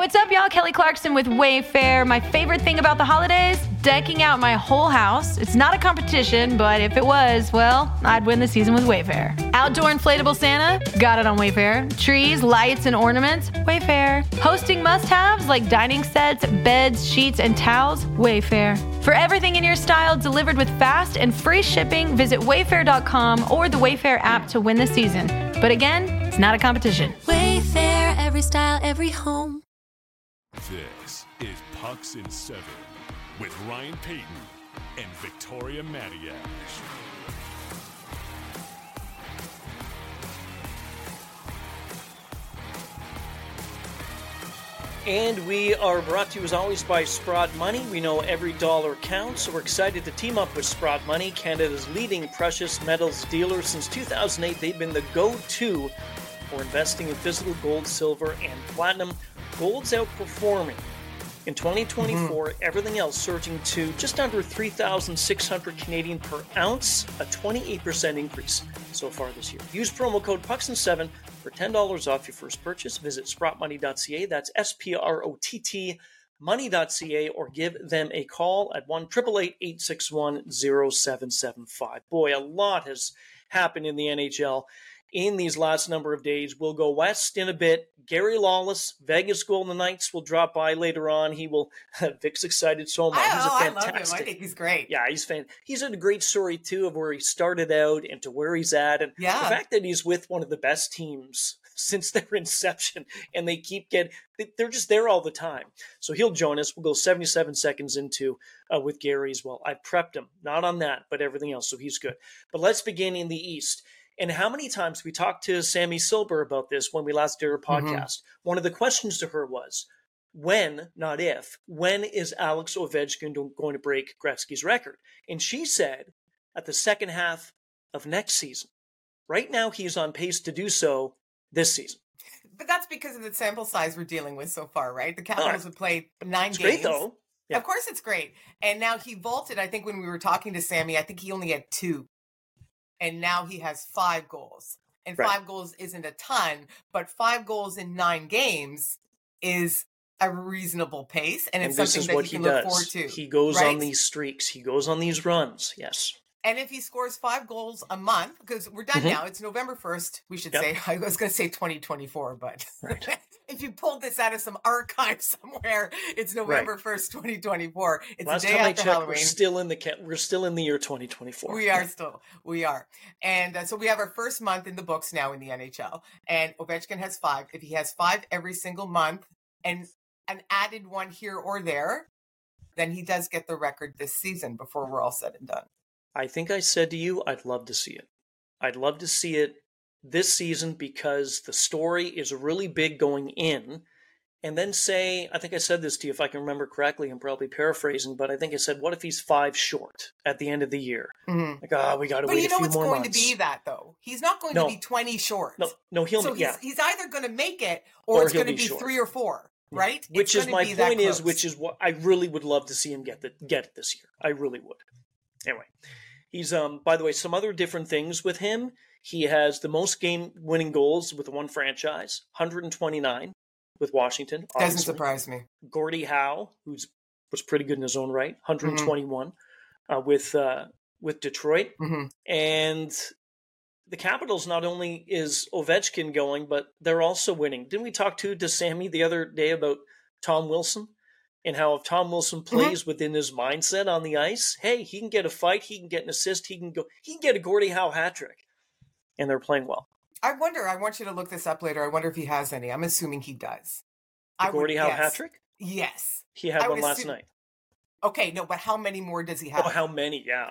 What's up, y'all? Kelly Clarkson with Wayfair. My favorite thing about the holidays? Decking out my whole house. It's not a competition, but if it was, well, I'd win the season with Wayfair. Outdoor inflatable Santa? Got it on Wayfair. Trees, lights, and ornaments? Wayfair. Hosting must-haves like dining sets, beds, sheets, and towels? Wayfair. For everything in your style delivered with fast and free shipping, visit wayfair.com or the Wayfair app to win the season. But again, it's not a competition. Wayfair, every style, every home. This is Pucks in 7 with Ryan Payton and Victoria Matiash. And we are brought to you as always by Sprott Money. We know every dollar counts, so we're excited to team up with Sprott Money, Canada's leading precious metals dealer. Since 2008, they've been the go-to for investing in physical gold, silver, and platinum. Gold's outperforming. In 2024, everything else surging to just under 3,600 Canadian per ounce, a 28% increase so far this year. Use promo code PUCKSIN7 for $10 off your first purchase. Visit sprottmoney.ca, that's SPROTT money.ca, or give them a call at 1-888-861-0775. Boy, a lot has happened in the NHL in these last number of days. We'll go west in a bit. Gary Lawless, Vegas Golden Knights will drop by later on. He will. Vic's excited so much. He's a fantastic. I love him. I think he's great. Yeah, he's had a great story too of where he started out and to where he's at, and the fact that he's with one of the best teams since their inception, and they keep they're just there all the time. So he'll join us. We'll go 77 seconds into with Gary as well. I prepped him, not on that, but everything else. So he's good. But let's begin in the East. And how many times we talked to Sammy Silber about this when we last did our podcast? One of the questions to her was, when, not if, when is Alex Ovechkin going to break Gretzky's record? And she said at the second half of next season. Right now, he's on pace to do so this season. But that's because of the sample size we're dealing with so far, right? The Capitals have played 9 games. Great, though. Yeah. Of course it's great. And now he vaulted, I think when we were talking to Sammy, I think he only had 2. And now he has 5 goals. And 5 goals isn't a ton, but 5 goals in 9 games is a reasonable pace. And it's something that he can look forward to. He goes on these streaks. He goes on these runs. Yes. And if he scores 5 goals a month, because we're done now, it's November 1st, we should say. I was going to say 2024, but if you pulled this out of some archive somewhere, it's November 1st, 2024. It's Last the day time after I checked, Halloween. we're still in the year 2024. We are. And so we have our first month in the books now in the NHL. And Ovechkin has 5. If he has 5 every single month and an added one here or there, then he does get the record this season before we're all said and done. I think I said to you, I'd love to see it. I'd love to see it this season because the story is really big going in. And then say, I think I said this to you, if I can remember correctly, I'm probably paraphrasing, but I think I said, what if he's 5 short at the end of the year? Like, we got to wait a few more months. But you know it's going to be that, though. He's not going to be 20 short. No, he's either going to make it or it's going to be short. 3 or 4, right? Which is my point which is what I really would love to see him get it this year. I really would. Anyway. He's, by the way, some other different things with him. He has the most game-winning goals with one franchise, 129 with Washington. Obviously. Doesn't surprise me. Gordie Howe, was pretty good in his own right, 121 with Detroit. And the Capitals, not only is Ovechkin going, but they're also winning. Didn't we talk to Sammy the other day about Tom Wilson? And how if Tom Wilson plays within his mindset on the ice, hey, he can get a fight, he can get an assist, he can get a Gordie Howe hat trick. And they're playing well. I want you to look this up later. I wonder if he has any. I'm assuming he does. The Gordie Howe hat trick? Yes. He had one last night. Okay, no, but how many more does he have? Oh, how many? Yeah.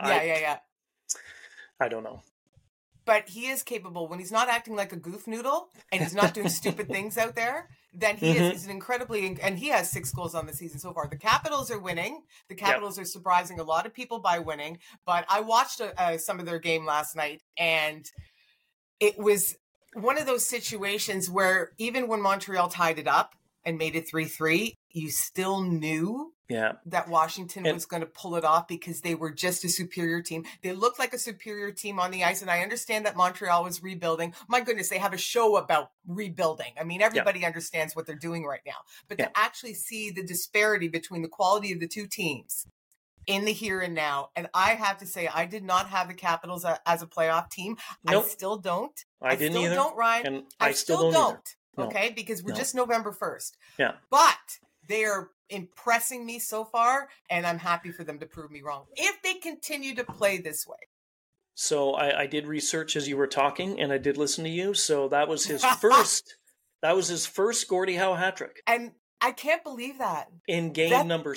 I don't know. But he is capable when he's not acting like a goof noodle and he's not doing stupid things out there. Then he's an incredibly, and he has 6 goals on the season so far. The Capitals are winning. The Capitals are surprising a lot of people by winning. But I watched some of their game last night, and it was one of those situations where even when Montreal tied it up, and made it 3-3, you still knew that Washington was going to pull it off because they were just a superior team. They looked like a superior team on the ice, and I understand that Montreal was rebuilding. My goodness, they have a show about rebuilding. I mean, everybody understands what they're doing right now. But to actually see the disparity between the quality of the two teams in the here and now, and I have to say, I did not have the Capitals as a playoff team. Nope. I still don't. I didn't either. Don't, Ryan. And I still don't. Okay, because we're just November 1st. Yeah. But they are impressing me so far, and I'm happy for them to prove me wrong if they continue to play this way. So I did research as you were talking, and I did listen to you. So that was his first. That was his first Gordie Howe hat trick, and I can't believe that in game number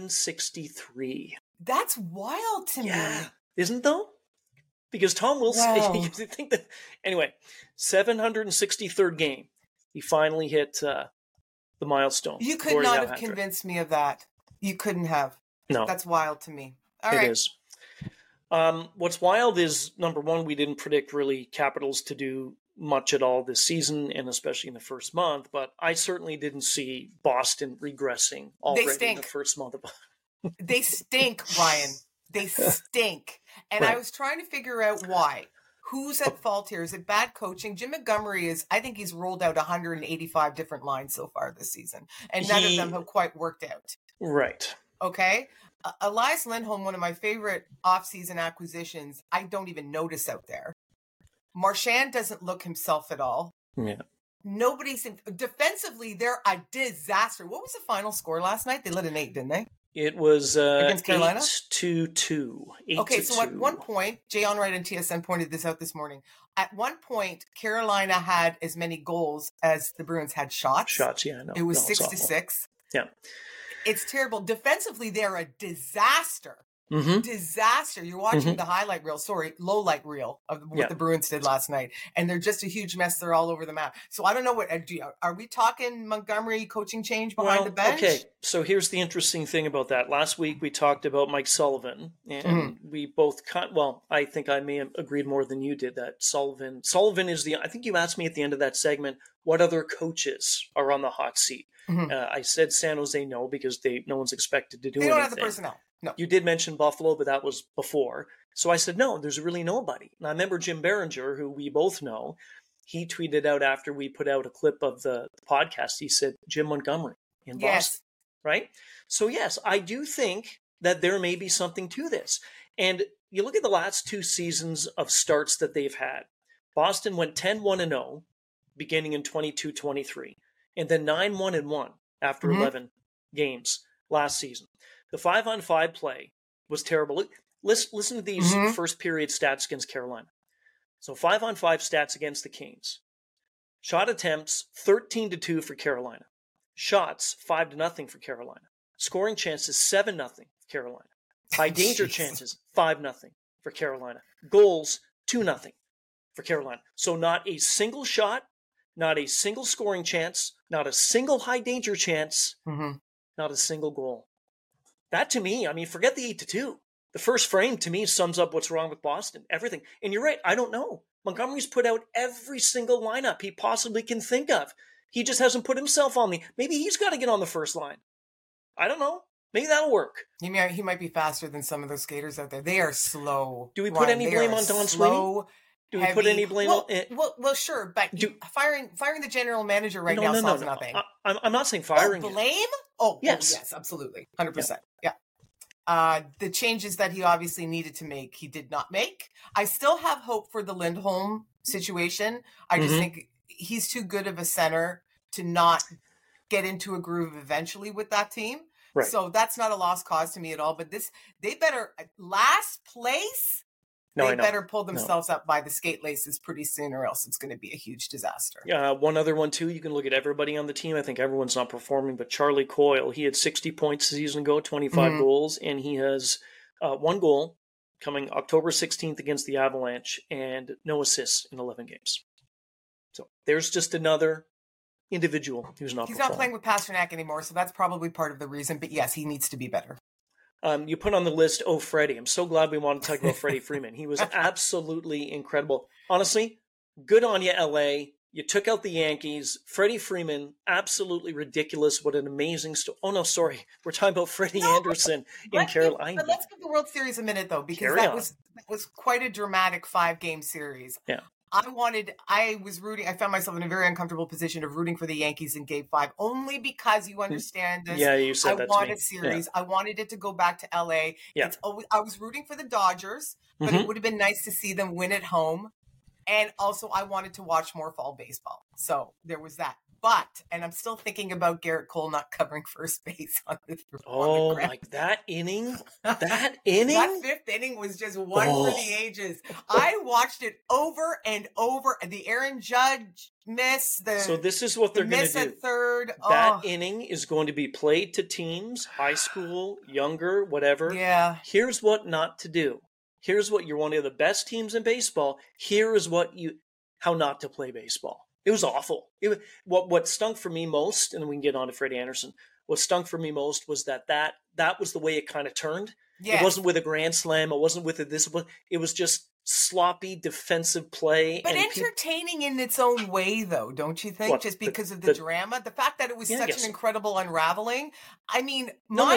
763. That's wild to me, isn't though? Because Tom Wilson, you think that anyway. 763rd game, he finally hit the milestone. You could not have convinced me of that. You couldn't have. No, that's wild to me. All right. It is. What's wild is, number one, we didn't predict really Capitals to do much at all this season, and especially in the first month. But I certainly didn't see Boston regressing already in the first month of. They stink, Ryan. They stink, and I was trying to figure out why. Who's at fault here? Is it bad coaching? Jim Montgomery I think he's rolled out 185 different lines so far this season, and none of them have quite worked out. Right. Okay. Elias Lindholm, one of my favorite offseason acquisitions, I don't even notice out there. Marchand doesn't look himself at all. Yeah. Nobody's defensively, they're a disaster. What was the final score last night? They let an 8, didn't they? It was against Carolina? 8-2. Okay, so at one point, Jay Onright and TSN pointed this out this morning. At one point, Carolina had as many goals as the Bruins had shots. Shots, yeah, no. It was 6-6. Yeah. It's terrible. Defensively, they're a disaster. Mm-hmm. Disaster. You're watching the highlight reel, low light reel of what the Bruins did last night. And they're just a huge mess. They're all over the map. So I don't know are we talking Montgomery coaching change behind the bench? Okay. So here's the interesting thing about that. Last week we talked about Mike Sullivan, and we both I think I may have agreed more than you did that Sullivan is I think you asked me at the end of that segment, what other coaches are on the hot seat? Mm-hmm. I said San Jose no, because no one's expected to do anything. They don't have the personnel. No. You did mention Buffalo, but that was before. So I said, no, there's really nobody. And I remember Jim Berenger, who we both know, he tweeted out after we put out a clip of the podcast, he said, Jim Montgomery in Boston, right? So yes, I do think that there may be something to this. And you look at the last 2 seasons of starts that they've had. Boston went 10-1-0 beginning in 22-23, and then 9-1-1 after 11 games last season. The 5-on-5 play was terrible. Listen to these first period stats against Carolina. So 5-on-5 stats against the Canes. Shot attempts 13-2 for Carolina. Shots 5-0 for Carolina. Scoring chances 7-0 for Carolina. High danger chances 5-0 for Carolina. Goals 2-0 for Carolina. So not a single shot, not a single scoring chance, not a single high danger chance, not a single goal. That to me, I mean, forget the 8-2. The first frame to me sums up what's wrong with Boston. Everything. And you're right. I don't know. Montgomery's put out every single lineup he possibly can think of. He just hasn't put himself on maybe he's got to get on the first line. I don't know. Maybe that'll work. He might be faster than some of those skaters out there. They are slow. Do we put any blame on Don Sweeney? Do we put any blame on it? Well, sure, but firing the general manager now solves nothing. I'm not saying firing him. Blame? Yes, absolutely. 100%. Yeah. The changes that he obviously needed to make, he did not make. I still have hope for the Lindholm situation. I just think he's too good of a center to not get into a groove eventually with that team. Right. So that's not a lost cause to me at all. But they better, last place, they better pull themselves up by the skate laces pretty soon, or else it's going to be a huge disaster. Yeah, one other one too. You can look at everybody on the team. I think everyone's not performing, but Charlie Coyle, he had 60 points a season ago, 25 goals, and he has 1 goal coming October 16th against the Avalanche, and no assists in 11 games. So there's just another individual who's not. He's not playing with Pasternak anymore, so that's probably part of the reason. But yes, he needs to be better. You put on the list, Freddie. I'm so glad we want to talk about Freddie Freeman. He was absolutely incredible. Honestly, good on you, LA. You took out the Yankees. Freddie Freeman, absolutely ridiculous. What an amazing story. Oh, no, sorry. We're talking about Freddie Anderson in Carolina. But let's give the World Series a minute, though, because that was quite a dramatic 5-game series. Yeah. I found myself in a very uncomfortable position of rooting for the Yankees in Game 5, only because you understand this. Yeah, you said that to me. I wanted series. Yeah. I wanted it to go back to LA. Yeah. I was rooting for the Dodgers, but it would have been nice to see them win at home. And also, I wanted to watch more fall baseball. So there was that. But, and I'm still thinking about Garrett Cole not covering first base on the that inning? That inning? That 5th inning was just one for the ages. I watched it over and over. The Aaron Judge miss. So this is what they're going to do. Miss a third. That inning is going to be played to teams, high school, younger, whatever. Yeah. Here's what not to do. Here's what you're one of the best teams in baseball. Here is how not to play baseball. It was awful. What stunk for me most, and we can get on to Freddie Anderson, what stunk for me most was that was the way it kind of turned. Yes. It wasn't with a grand slam. It wasn't with a discipline. It was just sloppy defensive play. But entertaining in its own way, though, don't you think? Just because of the drama? The fact that it was such an incredible unraveling. I mean,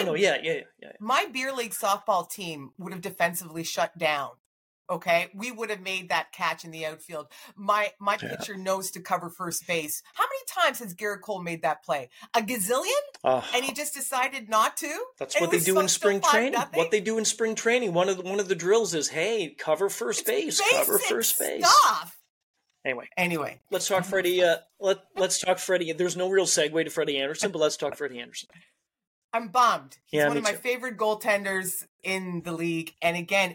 my beer league softball team would have defensively shut down. Okay, we would have made that catch in the outfield. My pitcher knows to cover first base. How many times has Garrett Cole made that play? A gazillion? And he just decided not to? That's what they do in spring training. What they do in spring training. One of the drills is, hey, cover first base. Cover first base. Stuff. Anyway, let's talk Freddie. Let's talk Freddie. There's no real segue to Freddie Anderson, but let's talk Freddie Anderson. I'm bummed. He's one of my favorite goaltenders in the league. And again,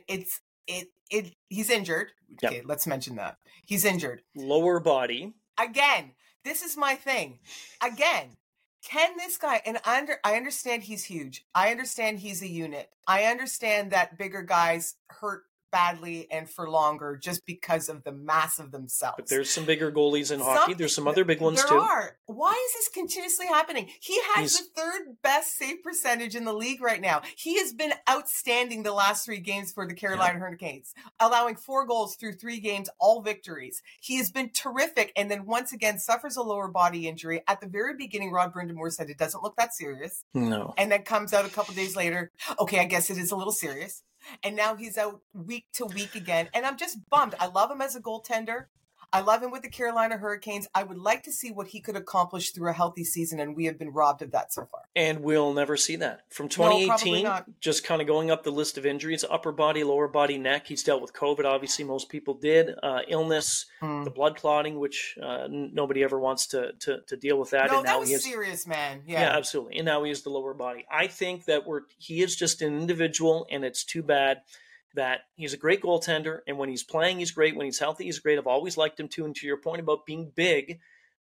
he's injured. Okay, let's mention that. He's injured. Lower body. Again, this is my thing. Again, can this guy, and I understand he's huge. I understand he's a unit. I understand that bigger guys hurt badly and for longer just because of the mass of themselves. But there's some bigger goalies in hockey. There's some other big ones too. There are. Why is this continuously happening? He has the 3rd best save percentage in the league right now. He has been outstanding the last 3 games for the Carolina Hurricanes, allowing 4 goals through 3 games, all victories. He has been terrific, and then once again suffers a lower body injury. At the very beginning, Rod Brind'Amour said it doesn't look that serious. No. And then comes out a couple days later, okay, I guess it is a little serious. And now he's out week to week again. And I'm just bummed. I love him as a goaltender. I love him with the Carolina Hurricanes. I would like to see what he could accomplish through a healthy season, and we have been robbed of that so far. And we'll never see that. From 2018, just kind of going up the list of injuries, upper body, lower body, neck. He's dealt with COVID, obviously most people did. Illness, the blood clotting, which nobody ever wants to deal with that. No, and now that was serious, man. Yeah, absolutely. And now he has the lower body. I think that he is just an individual, and it's too bad that he's a great goaltender, and when he's playing, he's great. When he's healthy, he's great. I've always liked him too. And to your point about being big,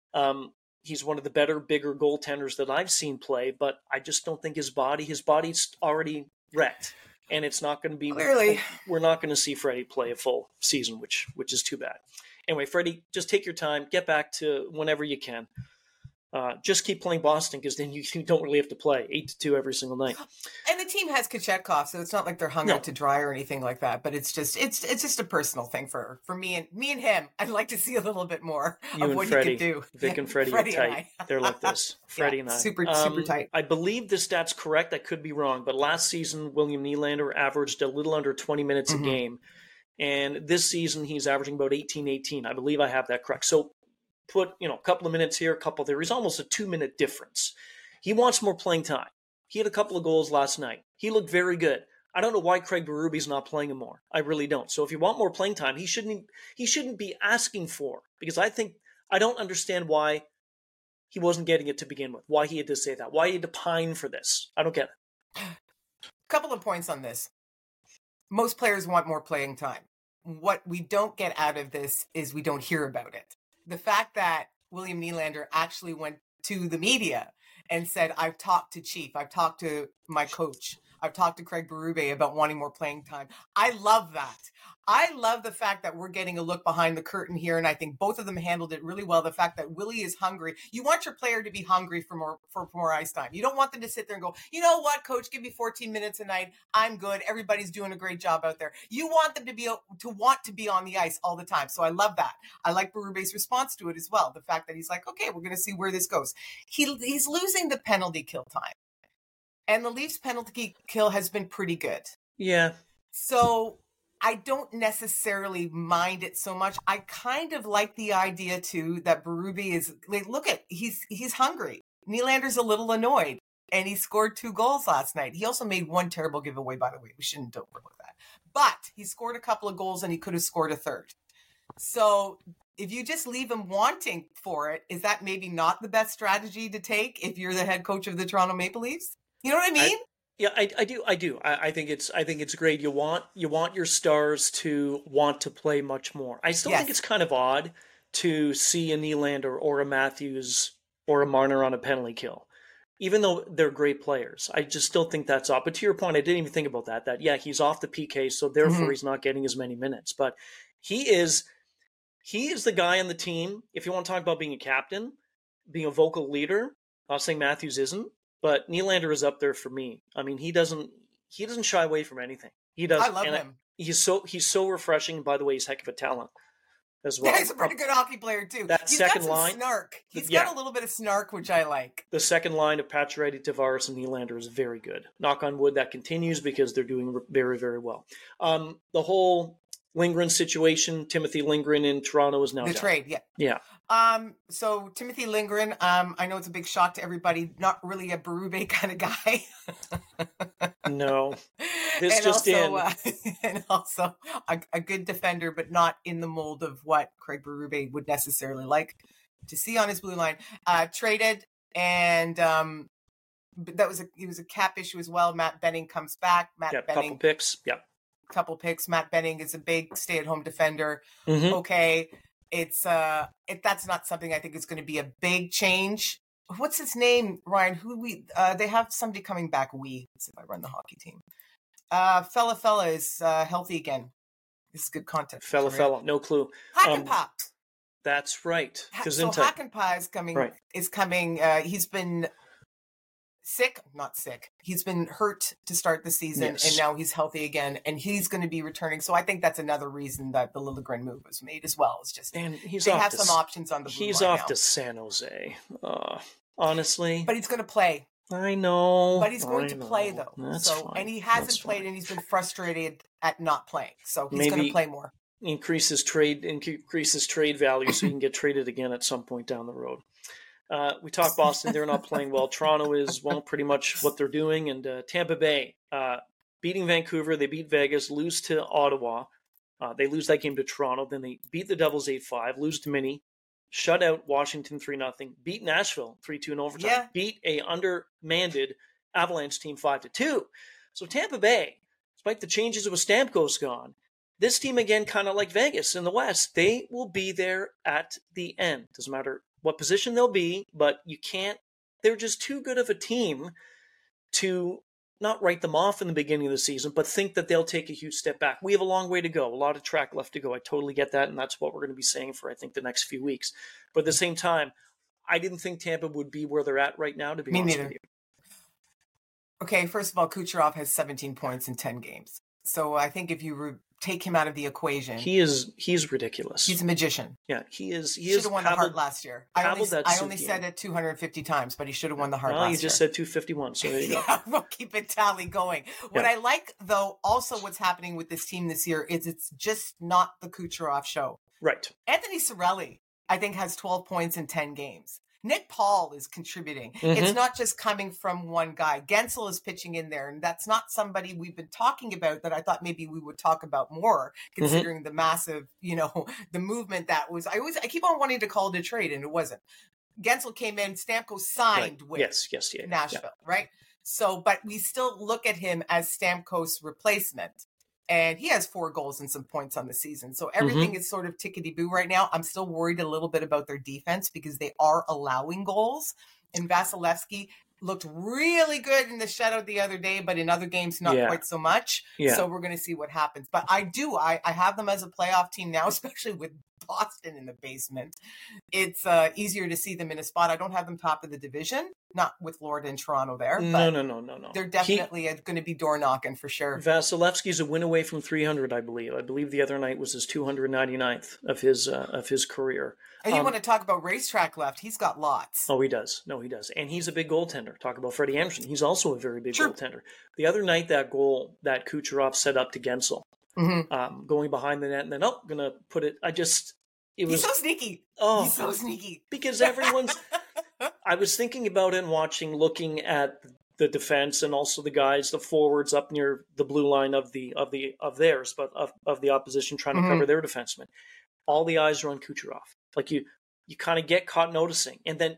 he's one of the bigger goaltenders that I've seen play. But I just don't think his body's already wrecked, and it's not going to be. Clearly, we're not going to see Freddie play a full season, which is too bad. Anyway, Freddie, just take your time, get back to whenever you can. Just keep playing Boston, because then you don't really have to play 8-2 every single night. And the team has Kochetkov, so it's not like they're hung out to dry or anything like that. But it's just a personal thing for me and him. I'd like to see a little bit more of what Freddie, he could do. Vic and Freddie are tight. They're like this. Freddie and I. Super tight. I believe the stat's correct. I could be wrong, but last season William Nylander averaged a little under 20 minutes a game, and this season he's averaging about 18. I believe I have that correct. So put a couple of minutes here, a couple there. He's almost a 2-minute difference. He wants more playing time. He had a couple of goals last night. He looked very good. I don't know why Craig Berube's not playing him more. I really don't. So if you want more playing time, he shouldn't be asking for, because I don't understand why he wasn't getting it to begin with. Why he had to say that. Why he had to pine for this. I don't get it. Couple of points on this. Most players want more playing time. What we don't get out of this is we don't hear about it. The fact that William Nylander actually went to the media and said, I've talked to Chief, I've talked to my coach, I've talked to Craig Berube about wanting more playing time. I love that. I love the fact that we're getting a look behind the curtain here, and I think both of them handled it really well. The fact that Willie is hungry. You want your player to be hungry for more ice time. You don't want them to sit there and go, you know what, coach, give me 14 minutes a night. I'm good. Everybody's doing a great job out there. You want them to want to be on the ice all the time. So I love that. I like Berube's response to it as well. The fact that he's like, okay, we're going to see where this goes. He's losing the penalty kill time. And the Leafs penalty kill has been pretty good. Yeah. So I don't necessarily mind it so much. I kind of like the idea too that Berube is like, look at, he's hungry. Nylander's a little annoyed and he scored 2 goals last night. He also made one terrible giveaway, by the way. We shouldn't overlook that. But he scored a couple of goals and he could have scored a third. So if you just leave him wanting for it, is that maybe not the best strategy to take if you're the head coach of the Toronto Maple Leafs? You know what I mean? I do. I think it's great. You want your stars to want to play much more. I still think it's kind of odd to see a Nylander or a Matthews or a Marner on a penalty kill, even though they're great players. I just still think that's odd. But to your point, I didn't even think about that. That he's off the PK, so therefore he's not getting as many minutes. But he is the guy on the team. If you want to talk about being a captain, being a vocal leader, I'm not saying Matthews isn't. But Nylander is up there for me. I mean, he doesn't shy away from anything. He does. I love him. He's so refreshing. By the way, he's a heck of a talent as well. Yeah, he's a pretty good hockey player too. He's got some snark. He's got a little bit of snark, which I like. The second line of Pacioretty, Tavares, and Nylander is very good. Knock on wood, that continues because they're doing very, very well. The whole Lindgren situation, Timothy Lindgren in Toronto is now the done. Trade. Yeah. So Timothy Lindgren, I know it's a big shock to everybody, not really a Berube kind of guy. No. This and just also, in. And also a good defender, but not in the mold of what Craig Berube would necessarily like to see on his blue line. Traded, and he was a cap issue as well. Matt Benning comes back. Couple picks. Yeah. Couple picks. Matt Benning is a big stay-at-home defender. Mm-hmm. Okay. That's not something I think is going to be a big change. What's his name, Ryan? They have somebody coming back. Let's see if I run the hockey team. Fella is healthy again. This is good content. Fella, no clue. Hakanpää. That's right. So Hakanpää is coming. Right. Is coming. He's been not sick. He's been hurt to start the season, and now he's healthy again, and he's going to be returning. So I think that's another reason that the Liljegren move was made as well. It's just they have some options on the blue He's line off now. to San Jose, honestly. But he's going to play. I know. But he's going to play though. That's fine. And he hasn't played, and he's been frustrated at not playing. So he's going to play more. Increase his trade value so he can get traded again at some point down the road. We talked Boston. They're not playing well. Toronto is, pretty much what they're doing. And Tampa Bay beating Vancouver. They beat Vegas, lose to Ottawa. They lose that game to Toronto. Then they beat the Devils 8-5, lose to Minnie, shut out Washington 3-0, beat Nashville 3-2 in overtime, beat a undermanned Avalanche team 5-2. So Tampa Bay, despite the changes with Stamkos gone, this team again, kind of like Vegas in the West, they will be there at the end. Doesn't matter what position they'll be, but you can't, they're just too good of a team to not write them off in the beginning of the season, but think that they'll take a huge step back. We have a long way to go, a lot of track left to go. I totally get that, and that's what we're going to be saying for, I think, the next few weeks. But at the same time, I didn't think Tampa would be where they're at right now, to be honest with you. Okay, first of all, Kucherov has 17 points in 10 games. So I think if you take him out of the equation, he's ridiculous. He's a magician. Yeah, he is. He should have won the Hart last year. I only said it 250 times, but he should have won the Hart last year. You just said 251, so there you go. We'll keep it tally going. What I like, though, also what's happening with this team this year is it's just not the Kucherov show. Right. Anthony Cirelli, I think, has 12 points in 10 games. Nick Paul is contributing. Mm-hmm. It's not just coming from one guy. Gensel is pitching in there, and that's not somebody we've been talking about that I thought maybe we would talk about more, considering the massive, the movement that was. I keep on wanting to call it a trade, and it wasn't. Gensel came in, Stamkos signed with Nashville, right? So, but we still look at him as Stamkos' replacement. And he has 4 goals and some points on the season. So everything is sort of tickety-boo right now. I'm still worried a little bit about their defense because they are allowing goals. And Vasilevsky looked really good in the shutout the other day, but in other games, not quite so much. Yeah. So we're going to see what happens. But I have them as a playoff team now, especially with Boston in the basement. It's easier to see them in a spot. I don't have them top of the division, not with Florida and Toronto there. But No. They're definitely going to be door knocking for sure. Vasilevsky's a win away from 300, I believe. I believe the other night was his 299th of his career. And you want to talk about racetrack left? He's got lots. Oh, he does. No, he does. And he's a big goaltender. Talk about Freddie Anderson. He's also a very big goaltender. The other night, that goal that Kucherov set up to Gensel, going behind the net, and then, going to put it. He's so sneaky. Oh, he's so sneaky. Because everyone's. I was thinking about it and looking at the defense and also the guys, the forwards up near the blue line of the opposition trying to cover their defensemen. All the eyes are on Kucherov. Like you kind of get caught noticing. And then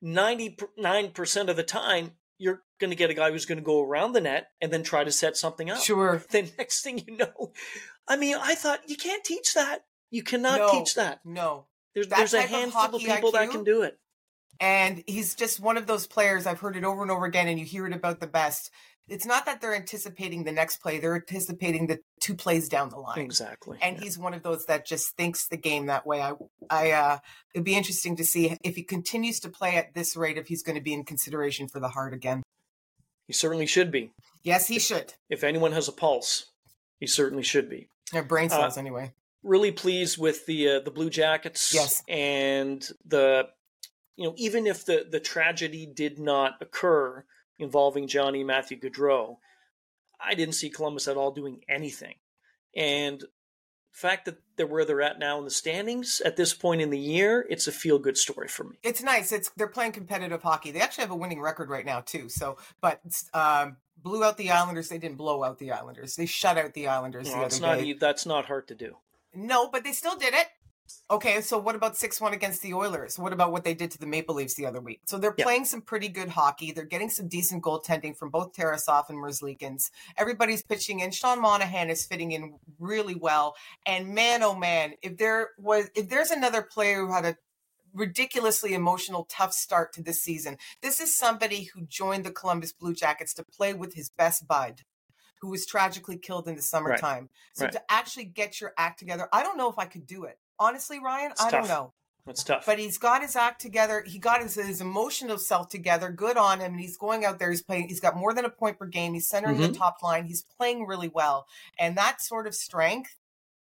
99% of the time, you're going to get a guy who's going to go around the net and then try to set something up. Sure. The next thing you know, I thought you can't teach that. You cannot teach that. No. There's a handful of people that can do it. And he's just one of those players. I've heard it over and over again, and you hear it about the best. It's not that they're anticipating the next play. They're anticipating the 2 plays down the line. Exactly. And he's one of those that just thinks the game that way. It'd be interesting to see if he continues to play at this rate, if he's going to be in consideration for the Hart again. He certainly should be. Yes, he should. If anyone has a pulse, he certainly should be. Their brain cells, anyway. Really pleased with the Blue Jackets. Yes. And even if the tragedy did not occur involving Johnny and Matthew Gaudreau, I didn't see Columbus at all doing anything. And the fact that they're where they're at now in the standings at this point in the year, it's a feel-good story for me. It's nice. They're playing competitive hockey. They actually have a winning record right now, too. So, but blew out the Islanders. They didn't blow out the Islanders. They shut out the Islanders the other day. That's not hard to do. No, but they still did it. Okay, so what about 6-1 against the Oilers? What about what they did to the Maple Leafs the other week? So they're playing some pretty good hockey. They're getting some decent goaltending from both Tarasov and Merzlikins. Everybody's pitching in. Sean Monahan is fitting in really well. And man, oh man, if there's another player who had a ridiculously emotional, tough start to this season, this is somebody who joined the Columbus Blue Jackets to play with his best bud, who was tragically killed in the summertime. Right. So to actually get your act together, I don't know if I could do it. Honestly, Ryan, I don't know. That's tough. But he's got his act together. He got his emotional self together. Good on him. And he's going out there. He's playing. He's got more than a point per game. He's centering the top line. He's playing really well. And that sort of strength,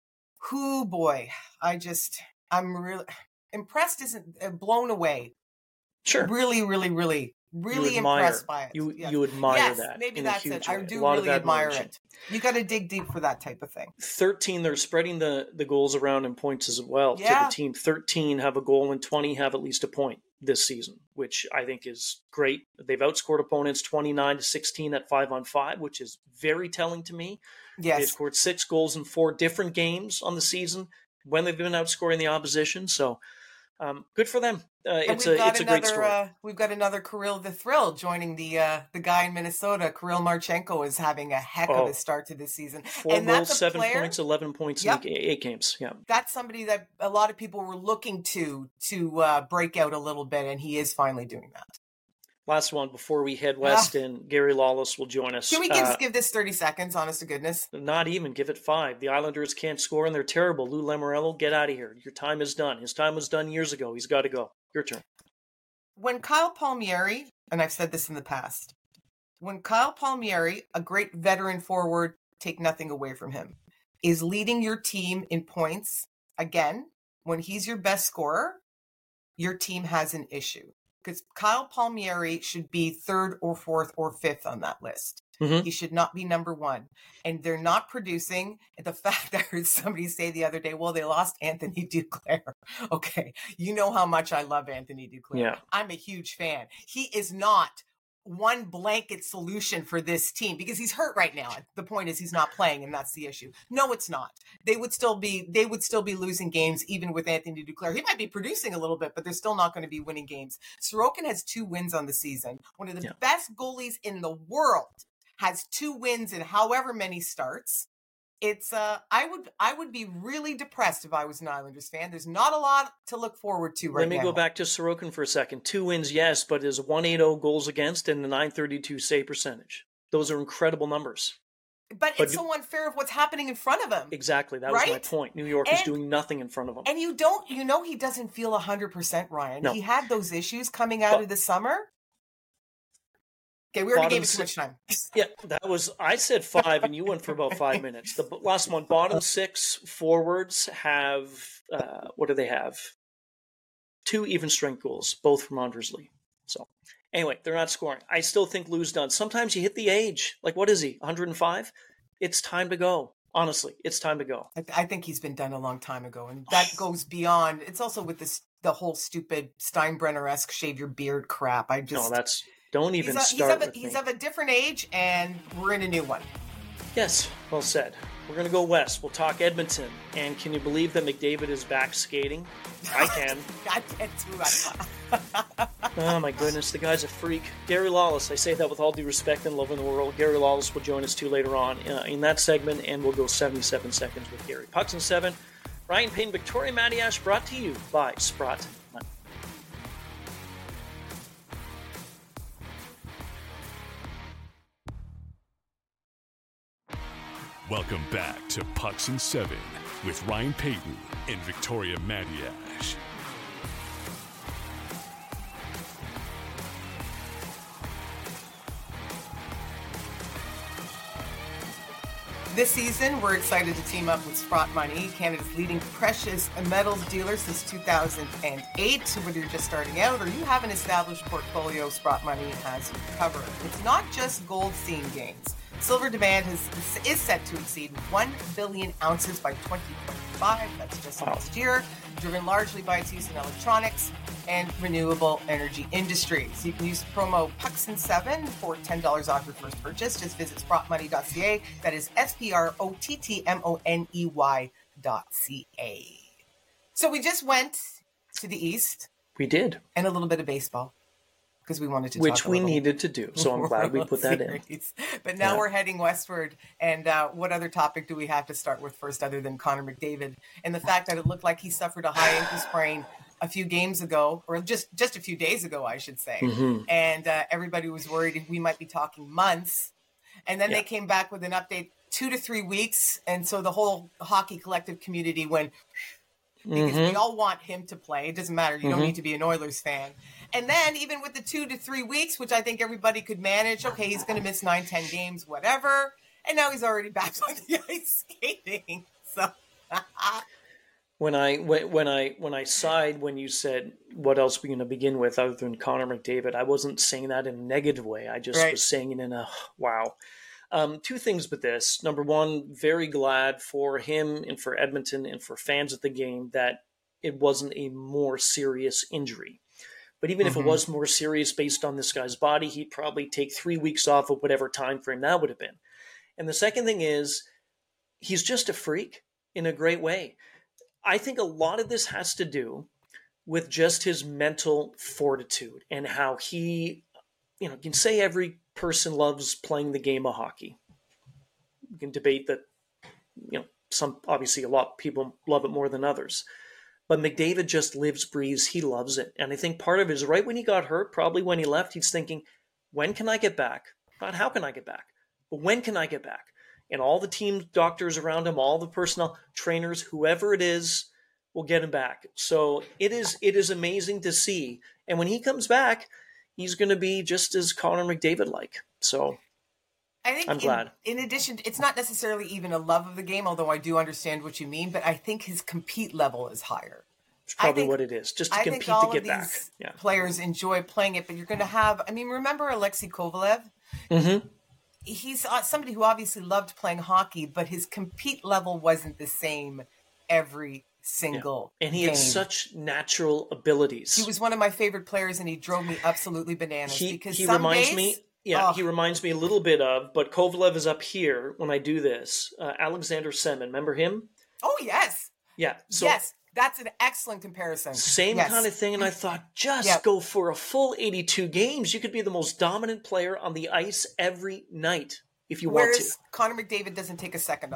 boy, I'm really impressed. Isn't blown away. Sure. Really, really, really. Really impressed by it. You admire that. Maybe that's it. I do really admire it. You got to dig deep for that type of thing. 13, they're spreading the goals around in points as well to the team. 13 have a goal and 20 have at least a point this season, which I think is great. They've outscored opponents 29-16 at 5-on-5, which is very telling to me. Yes. They've scored 6 goals in 4 different games on the season when they've been outscoring the opposition. So good for them. It's a great story. We've got another Kirill the Thrill joining the guy in Minnesota. Kirill Marchenko is having a heck of a start to this season. 4 goals, 7 points, 11 points in 8 games. Yeah, that's somebody that a lot of people were looking to break out a little bit, and he is finally doing that. Last one before we head west, and Gary Lawless will join us. Can we give this 30 seconds, honest to goodness? Not even. Give it 5. The Islanders can't score, and they're terrible. Lou Lamoriello, get out of here. Your time is done. His time was done years ago. He's got to go. Your turn. When Kyle Palmieri, and I've said this in the past, when Kyle Palmieri, a great veteran forward, take nothing away from him, is leading your team in points, again, when he's your best scorer, your team has an issue. Because Kyle Palmieri should be 3rd or 4th or 5th on that list. He should not be number 1. And they're not producing. The fact that I heard somebody say the other day, well, they lost Anthony Duclair. Okay, you know how much I love Anthony Duclair. Yeah. I'm a huge fan. He is not one blanket solution for this team because he's hurt right now. The point is he's not playing, and that's the issue. No, it's not. They would still be losing games even with Anthony Duclair. He might be producing a little bit, but they're still not going to be winning games. Sorokin has 2 wins on the season. One of the best goalies in the world has 2 wins in however many starts. it's I would be really depressed if I was an Islanders fan. There's not a lot to look forward to right now. Let me go back to Sorokin for a second. 2 wins, yes, but is 180 goals against and a 932 save percentage. Those are incredible numbers. But it's so unfair of what's happening in front of him. Exactly. That was my point. New York is doing nothing in front of him. And he doesn't feel 100%, Ryan. No. He had those issues coming out of the summer. Okay, we already gave it too much time. Yeah, I said 5 and you went for about 5 minutes. The last one, bottom 6 forwards have, what do they have? 2 even strength goals, both from Anders Lee. So anyway, they're not scoring. I still think Lou's done. Sometimes you hit the age. Like, what is he, 105? It's time to go. Honestly, it's time to go. I think he's been done a long time ago. And that goes beyond. It's also with the whole stupid Steinbrenner-esque shave your beard crap. Don't even start with me. He's of a different age, and we're in a new one. Yes, well said. We're going to go west. We'll talk Edmonton. And can you believe that McDavid is back skating? I can. I can too. Oh, my goodness. The guy's a freak. Gary Lawless, I say that with all due respect and love in the world. Gary Lawless will join us too later on in that segment, and we'll go 77 seconds with Gary. Pucks in 7. Ryan Payne, Victoria Matiash, brought to you by Sprott Money. Welcome back to Pucks in 7 with Ryan Payton and Victoria Matiash. This season, we're excited to team up with Sprott Money, Canada's leading precious metals dealer since 2008. Whether you're just starting out or you have an established portfolio, Sprott Money has you covered. It's not just gold scene gains. Silver demand is set to exceed 1 billion ounces by 2025. That's just last year, driven largely by its use in electronics and renewable energy industries. You can use promo PUCKSIN7 for $10 off your first purchase. Just visit sprottmoney.ca. That is SPROTTMONEY.ca. So we just went to the East. We did. And a little bit of baseball. Because we wanted to talk Which we needed to do, so I'm glad we put that in. But now we're heading westward, and what other topic do we have to start with first other than Connor McDavid? And the fact that it looked like he suffered a high ankle sprain a few games ago, or just a few days ago, I should say. Mm-hmm. And everybody was worried we might be talking months. And then they came back with an update 2 to 3 weeks, and so the whole hockey collective community went, because we all want him to play. It doesn't matter. You don't need to be an Oilers fan. And then even with the 2 to 3 weeks, which I think everybody could manage, okay, he's going to miss 9-10 games, whatever. And now he's already back on the ice skating. So when I sighed when you said what else we're going to begin with other than Connor McDavid, I wasn't saying that in a negative way. I just was saying it in a wow. 2 things with this. Number one, very glad for him and for Edmonton and for fans at the game that it wasn't a more serious injury. But even if it was more serious based on this guy's body, he'd probably take 3 weeks off of whatever time frame that would have been. And the second thing is, he's just a freak in a great way. I think a lot of this has to do with just his mental fortitude and how he, you can say every person loves playing the game of hockey. You can debate that, obviously a lot of people love it more than others. But McDavid just lives, breathes, he loves it. And I think part of it is right when he got hurt, probably when he left, he's thinking, when can I get back? Not how can I get back, but when can I get back? And all the team doctors around him, all the personnel, trainers, whoever it is, will get him back. So it is amazing to see. And when he comes back, he's going to be just as Connor McDavid-like. So I think I'm glad. In addition, it's not necessarily even a love of the game, although I do understand what you mean, but I think his compete level is higher. It's probably what it is, just to compete to get back. Yeah. Players enjoy playing it, but you're going to have, remember Alexei Kovalev? Mm-hmm. He's somebody who obviously loved playing hockey, but his compete level wasn't the same every single And he game. had such natural abilities. He was one of my favorite players, and he drove me absolutely bananas. He some reminds days, me... Yeah, he reminds me a little bit of, but Kovalev is up here when I do this. Alexander Semin, remember him? Oh, yes. Yeah. So yes, that's an excellent comparison. Same kind of thing, and I thought, go for a full 82 games. You could be the most dominant player on the ice every night if you want to. Whereas Connor McDavid doesn't take a second off.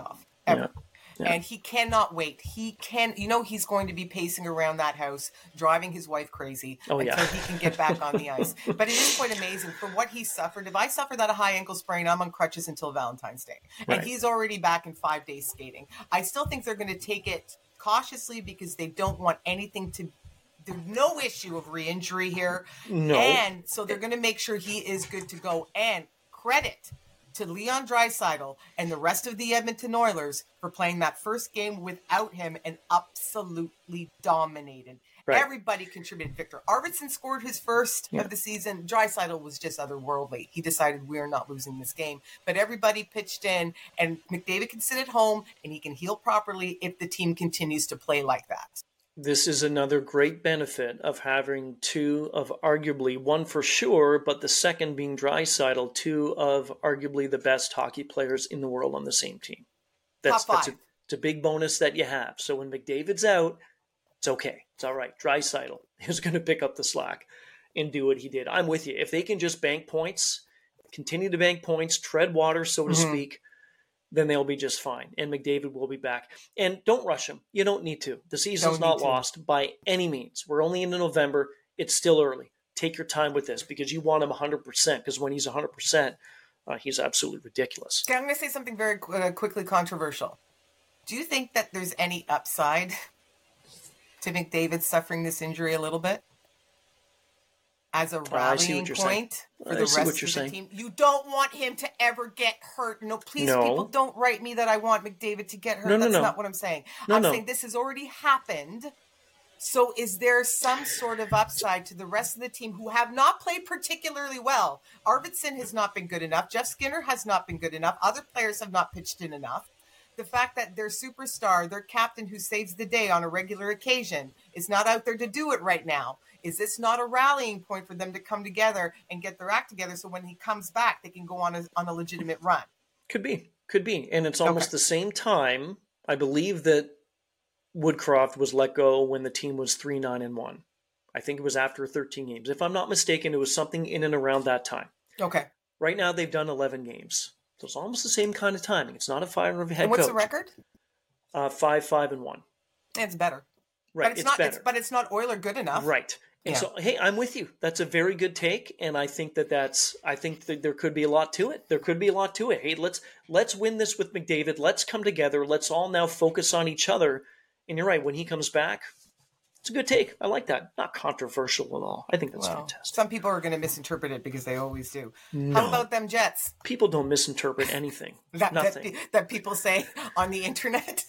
ever. Yeah. And he cannot wait. He's going to be pacing around that house, driving his wife crazy until he can get back on the ice. But it is quite amazing for what he suffered. If I suffer that a high ankle sprain, I'm on crutches until Valentine's Day. Right. And he's already back in 5 days skating. I still think they're going to take it cautiously because they don't want anything to... There's no issue of re-injury here. No. And so they're going to make sure he is good to go. And credit to Leon Draisaitl and the rest of the Edmonton Oilers for playing that first game without him and absolutely dominated. Right. Everybody contributed. Victor Arvidsson scored his first of the season. Draisaitl was just otherworldly. He decided we're not losing this game. But everybody pitched in, and McDavid can sit at home and he can heal properly if the team continues to play like that. This is another great benefit of having two of arguably, one for sure, but the second being Draisaitl, two of arguably the best hockey players in the world on the same team. That's it's a big bonus that you have. So when McDavid's out, it's okay. It's all right. Draisaitl is going to pick up the slack and do what he did. I'm with you. If they can just bank points, continue to bank points, tread water, so to speak, then they'll be just fine. And McDavid will be back. And don't rush him. You don't need to. The season's not lost by any means. We're only into November. It's still early. Take your time with this because you want him 100%, because when he's 100%, he's absolutely ridiculous. Okay, I'm going to say something very quickly controversial. Do you think that there's any upside to McDavid suffering this injury a little bit? As a rallying point for the rest of the team. You don't want him to ever get hurt. No, please, people don't write me that I want McDavid to get hurt. That's not what I'm saying. I'm saying this has already happened. So is there some sort of upside to the rest of the team who have not played particularly well? Arvidsson has not been good enough. Jeff Skinner has not been good enough. Other players have not pitched in enough. The fact that their superstar, their captain who saves the day on a regular occasion, is not out there to do it right now. Is this not a rallying point for them to come together and get their act together so when he comes back, they can go on a legitimate run? Could be. And it's almost the same time, I believe, that Woodcroft was let go when the team was 3-9-1. I think it was after 13 games. If I'm not mistaken, it was something in and around that time. Okay. Right now, they've done 11 games. So it's almost the same kind of timing. It's not a fire of a head coach. And what's the record? 5-5-1. It's better. Right, but it's better. But it's not Oiler good enough. Right. And so, hey, I'm with you. That's a very good take, and I think that there could be a lot to it. Hey, let's win this with McDavid. Let's come together. Let's all now focus on each other. And you're right. When he comes back, it's a good take. I like that. Not controversial at all. I think that's fantastic. Some people are going to misinterpret it because they always do. No. How about them Jets? People don't misinterpret anything. Nothing. That people say on the internet.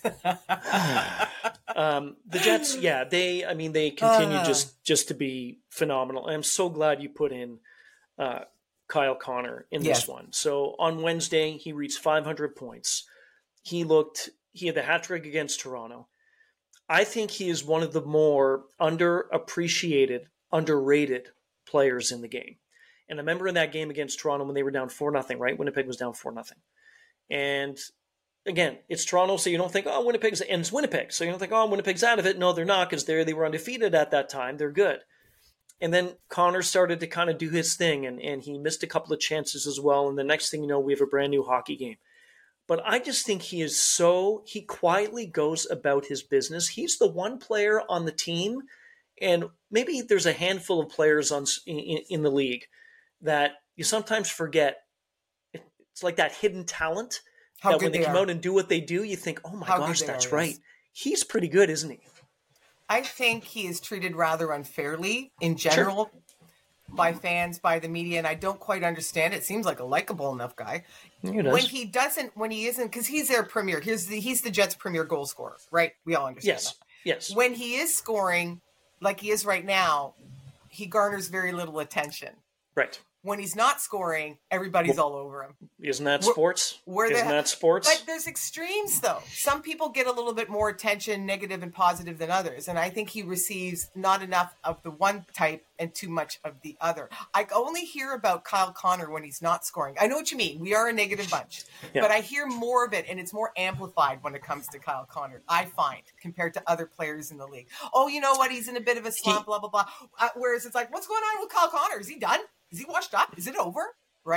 The Jets, they continue just to be phenomenal. I'm so glad you put in Kyle Connor in this one. So on Wednesday, he reached 500 points. He had the hat trick against Toronto. I think he is one of the more underappreciated, underrated players in the game. And I remember in that game against Toronto when they were down 4-0, right? Winnipeg was down 4-0. And again, it's Toronto, so you don't think, and it's Winnipeg. So you don't think, Winnipeg's out of it. No, they're not, because they were undefeated at that time. They're good. And then Connor started to kind of do his thing, and he missed a couple of chances as well. And the next thing you know, we have a brand new hockey game. But I just think he quietly goes about his business. He's the one player on the team, and maybe there's a handful of players in the league that you sometimes forget. It's like that hidden talent that when they come out and do what they do, you think, oh my gosh, that's right. He's pretty good, isn't he? I think he is treated rather unfairly in general by fans, by the media, and I don't quite understand. It seems like a likable enough guy. When he isn't, because he's their premier. He's the Jets' premier goal scorer, right? We all understand that. Yes. When he is scoring, like he is right now, he garners very little attention. Right. When he's not scoring, everybody's all over him. Isn't that sports? But there's extremes, though. Some people get a little bit more attention, negative and positive, than others. And I think he receives not enough of the one type and too much of the other. I only hear about Kyle Connor when he's not scoring. I know what you mean. We are a negative bunch. Yeah. But I hear more of it, and it's more amplified when it comes to Kyle Connor, I find, compared to other players in the league. Oh, you know what? He's in a bit of a slump, blah, blah, blah. Whereas it's like, what's going on with Kyle Connor? Is he done? Is he washed up? Is it over? Right?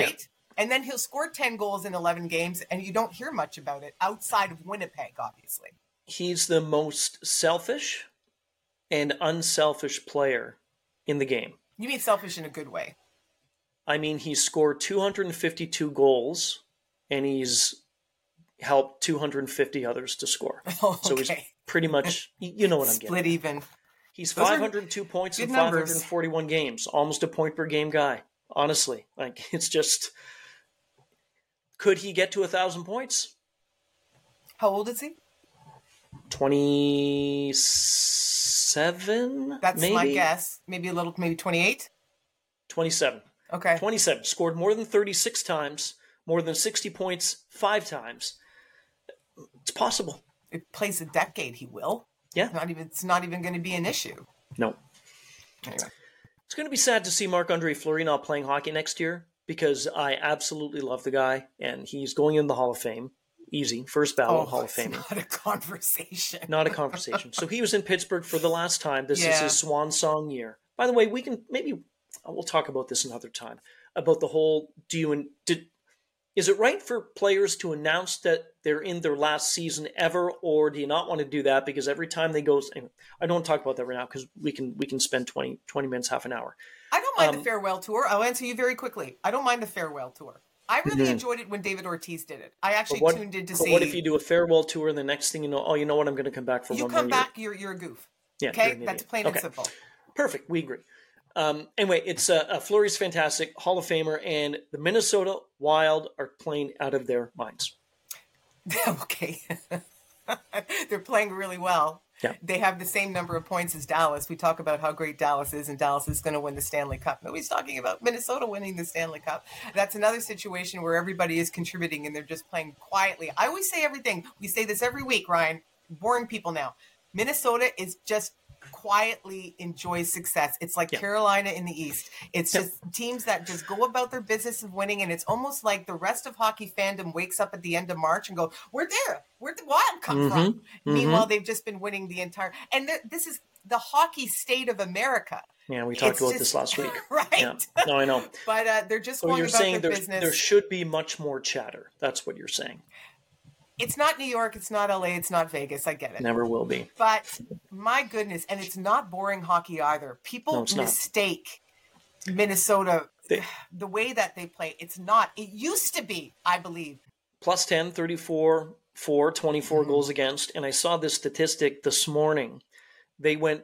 And then he'll score 10 goals in 11 games, and you don't hear much about it outside of Winnipeg, obviously. He's the most selfish and unselfish player in the game. You mean selfish in a good way? I mean, he's scored 252 goals, and he's helped 250 others to score. Okay. So he's pretty much, you know what I'm getting. Split even. He's 502 points in 541 games, almost a point per game guy. Honestly, like it's just, could he get to 1,000 points? How old is he? 27. That's maybe? my guess. Maybe 28. 27. Okay. 27. Scored more than 36 times, more than 60 points 5 times. It's possible. It plays a decade. He will. Yeah. It's not even going to be an issue. No. Anyway. It's going to be sad to see Marc-Andre Fleury not playing hockey next year because I absolutely love the guy and he's going in the Hall of Fame. Easy. First ballot Hall of Fame. Not a conversation. Not a conversation. So he was in Pittsburgh for the last time. This is his swan song year. By the way, we'll talk about this another time, about the whole, is it right for players to announce that they're in their last season ever, or do you not want to do that? Because every time they go, I don't talk about that right now because we can spend 20 minutes, half an hour. I don't mind the farewell tour. I'll answer you very quickly. I don't mind the farewell tour. I really enjoyed it when David Ortiz did it. I actually tuned in to see. What if you do a farewell tour and the next thing you know, you know what, I'm going to come back for one more year. You come back, you're a goof. Yeah, okay? That's plain and simple. Perfect. We agree. Anyway, it's Fleury's fantastic, Hall of Famer, and the Minnesota Wild are playing out of their minds. Okay. They're playing really well. Yeah. They have the same number of points as Dallas. We talk about how great Dallas is, and Dallas is going to win the Stanley Cup. Nobody's talking about Minnesota winning the Stanley Cup. That's another situation where everybody is contributing, and they're just playing quietly. I always say everything. We say this every week, Ryan. Boring people now. Minnesota is just quietly enjoys success. It's like Carolina in the East. It's just teams that just go about their business of winning, and it's almost like the rest of hockey fandom wakes up at the end of March and go, "We're there. Where'd the Wild come from?" Mm-hmm. Meanwhile, they've just been winning the entire. And this is the hockey state of America. Yeah, we talked about this last week. Right? Yeah. No, I know. But they're just so going you're about saying their business. There should be much more chatter. That's what you're saying. It's not New York, it's not LA, it's not Vegas. I get it. Never will be. But my goodness, and it's not boring hockey either. People mistake Minnesota, the way that they play. It's not. It used to be, I believe. Plus 10, 34, 4, 24 goals against. And I saw this statistic this morning. They went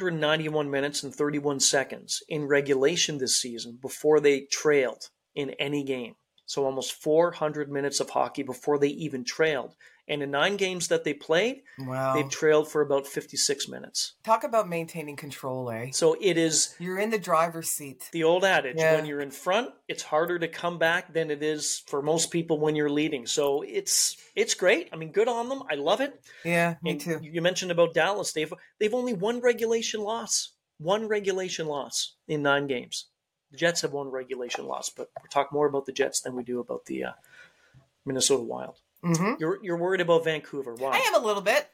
391 minutes and 31 seconds in regulation this season before they trailed in any game. So almost 400 minutes of hockey before they even trailed. And in 9 games that they played, they've trailed for about 56 minutes. Talk about maintaining control, eh? So it is... You're in the driver's seat. The old adage, when you're in front, it's harder to come back than it is for most people when you're leading. So it's great. I mean, good on them. I love it. Yeah, me too. You mentioned about Dallas. They've only one regulation loss. One regulation loss in 9 games. The Jets have one regulation loss, but we'll talk more about the Jets than we do about the Minnesota Wild. Mm-hmm. You're worried about Vancouver. Why? I am a little bit.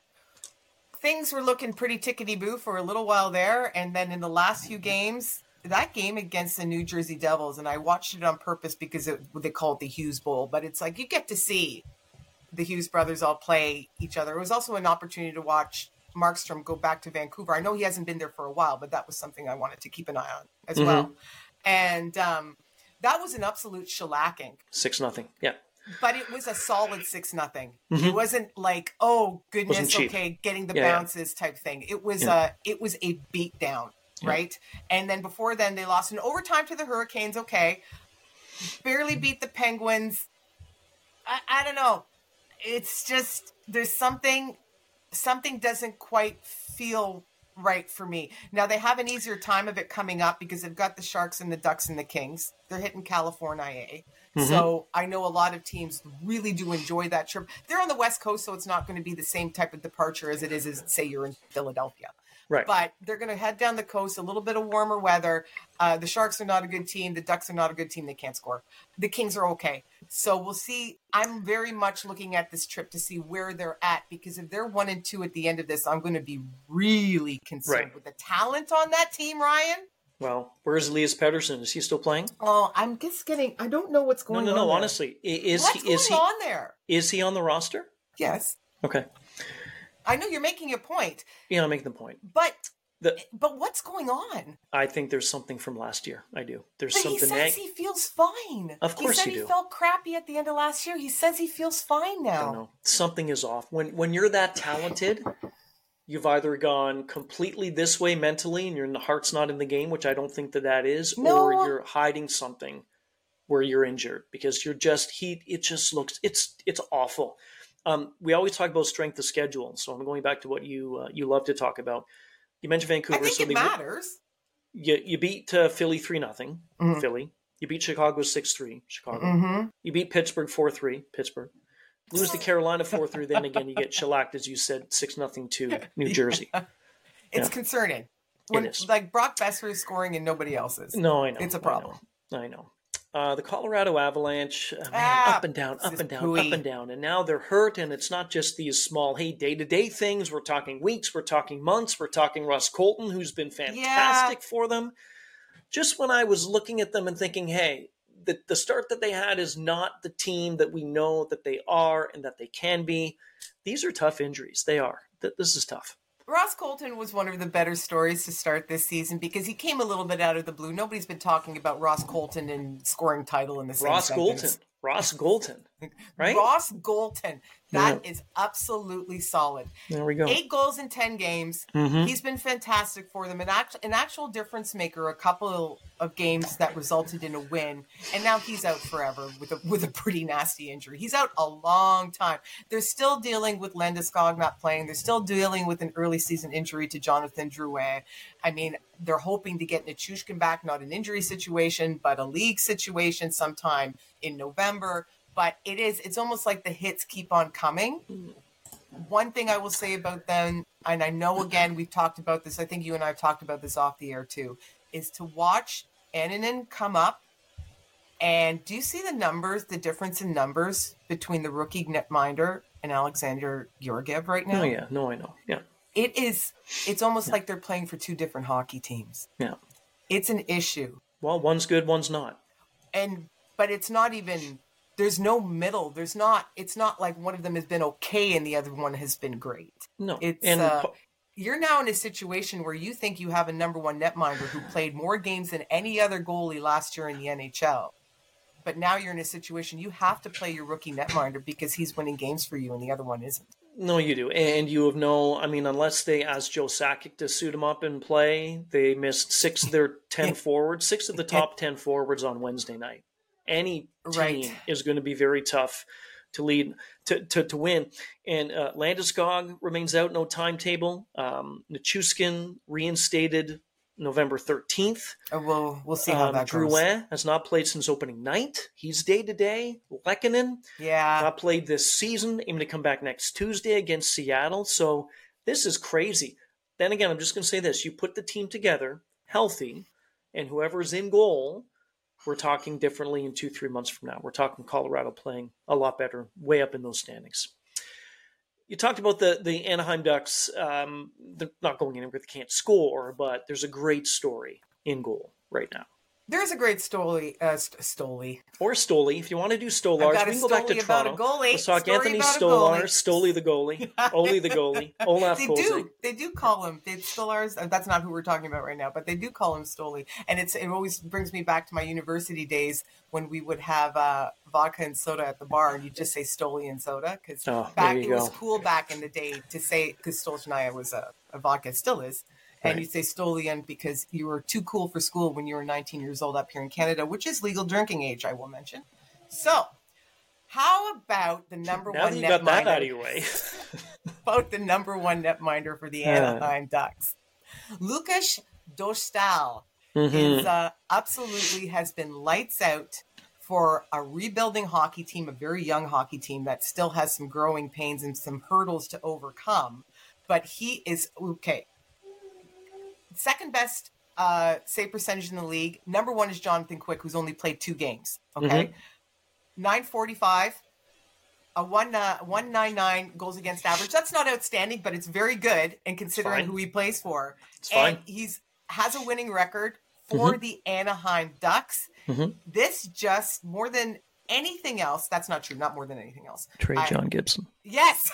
Things were looking pretty tickety-boo for a little while there, and then in the last few games, that game against the New Jersey Devils, and I watched it on purpose because they call it the Hughes Bowl, but it's like you get to see the Hughes brothers all play each other. It was also an opportunity to watch Markstrom go back to Vancouver. I know he hasn't been there for a while, but that was something I wanted to keep an eye on as well. And that was an absolute shellacking. 6-0. Yeah. But it was a solid 6-0. It wasn't like, oh goodness, okay, getting the bounces type thing. It was a beat down, right? And then before then they lost in overtime to the Hurricanes. Okay, barely beat the Penguins. I don't know. It's just there's something doesn't quite feel right for me. Now they have an easier time of it coming up because they've got the Sharks and the Ducks and the Kings. They're hitting California. So I know a lot of teams really do enjoy that trip. They're on the West Coast, so it's not going to be the same type of departure as it is as, say, you're in Philadelphia. Right. But they're going to head down the coast, a little bit of warmer weather. The Sharks are not a good team. The Ducks are not a good team. They can't score. The Kings are okay. So we'll see. I'm very much looking at this trip to see where they're at, because if they're 1-2 at the end of this, I'm going to be really concerned with the talent on that team, Ryan. Well, where's Elias Pettersson? Is he still playing? Oh, I don't know what's going on. No, there. honestly. What's going on there? Is he on the roster? Yes. Okay. I know you're making a point. Yeah, I'm making the point. But what's going on? I think there's something from last year. I do. There's something. He says he feels fine. Of course he felt crappy at the end of last year. He says he feels fine now. I don't know. Something is off. When you're that talented, you've either gone completely this way mentally and your heart's not in the game, which I don't think that is, or you're hiding something where you're injured because you're just it just looks it's awful. We always talk about strength of schedule, so I'm going back to what you love to talk about. You mentioned Vancouver. I think it matters. You beat Philly 3-0. Mm-hmm. Philly. You beat Chicago 6-3. Chicago. Mm-hmm. You beat Pittsburgh 4-3. Pittsburgh. Lose to Carolina 4-3. Then again, you get shellacked, as you said, 6-0 to New Jersey. It's concerning. It is. Like Brock Besser is scoring and nobody else is. No, I know. It's a problem. I know. The Colorado Avalanche, up and down. And now they're hurt, and it's not just these small, day-to-day things. We're talking weeks, we're talking months, we're talking Ross Colton, who's been fantastic for them. Just when I was looking at them and thinking, hey, the start that they had is not the team that we know that they are and that they can be. These are tough injuries. They are. This is tough. Ross Colton was one of the better stories to start this season because he came a little bit out of the blue. Nobody's been talking about Ross Colton and scoring title in the same sentence. Ross Colton, right? Ross Colton. That is absolutely solid. There we go. 8 goals in 10 games. Mm-hmm. He's been fantastic for them. An actual difference maker, a couple of games that resulted in a win. And now he's out forever with a pretty nasty injury. He's out a long time. They're still dealing with Landeskog not playing. They're still dealing with an early season injury to Jonathan Drouin. I mean, they're hoping to get Nichushkin back, not an injury situation, but a league situation sometime in November. But it's almost like the hits keep on coming. One thing I will say about them, and I know, again, we've talked about this, I think you and I have talked about this off the air too, is to watch Annunen come up. And do you see the difference in numbers between the rookie netminder and Alexander Georgiev right now? Oh, yeah. No, I know. Yeah. It's almost like they're playing for 2 different hockey teams. Yeah. It's an issue. Well, one's good, one's not. But it's not even, there's no middle. It's not like one of them has been okay and the other one has been great. No. You're now in a situation where you think you have a number one netminder who played more games than any other goalie last year in the NHL. But now you're in a situation you have to play your rookie netminder because he's winning games for you and the other one isn't. No, you do. And you have unless they asked Joe Sakic to suit him up and play, they missed 6 of their 10 forwards, 6 of the top 10 forwards on Wednesday night. Any team is going to be very tough to lead, to win. And Landeskog remains out, no timetable. Nichushkin reinstated November 13th. We'll see how that goes. Drouin has not played since opening night. He's day-to-day. Lehkonen, not played this season, aiming to come back next Tuesday against Seattle. So this is crazy. Then again, I'm just going to say this. You put the team together, healthy, and whoever's in goal, we're talking differently in 2-3 months from now. We're talking Colorado playing a lot better, way up in those standings. You talked about the Anaheim Ducks. They're not going anywhere. They can't score, but there's a great story in goal right now. There's a great story. Or Stoli. If you want to do Stolars, we can go back to Toronto. Let's talk Anthony Stolar, Stoli the goalie, Oli the goalie, Olaf Kolzig. They do call him Stolars. That's not who we're talking about right now, but they do call him Stoli. And it always brings me back to my university days when we would have vodka and soda at the bar, and you just say Stoli and soda because it was cool back in the day to say, because Stolchnaya was a vodka, still is. And you'd say Stolian because you were too cool for school when you were 19 years old up here in Canada, which is legal drinking age, I will mention. So, how about the number one netminder? Now that you got that out of your way. About the number one netminder for the Anaheim Ducks. Lukas Dostal is absolutely has been lights out for a rebuilding hockey team, a very young hockey team that still has some growing pains and some hurdles to overcome. But he is, okay, second best save percentage in the league. Number one is Jonathan Quick, who's only played 2 games. Okay. Mm-hmm. .945, a 1.99 goals against average. That's not outstanding, but it's very good and considering who he plays for. It's fine. And has a winning record, for the Anaheim Ducks. This just more than anything else. That's not true. Not more than anything else. Trade John Gibson. Yes.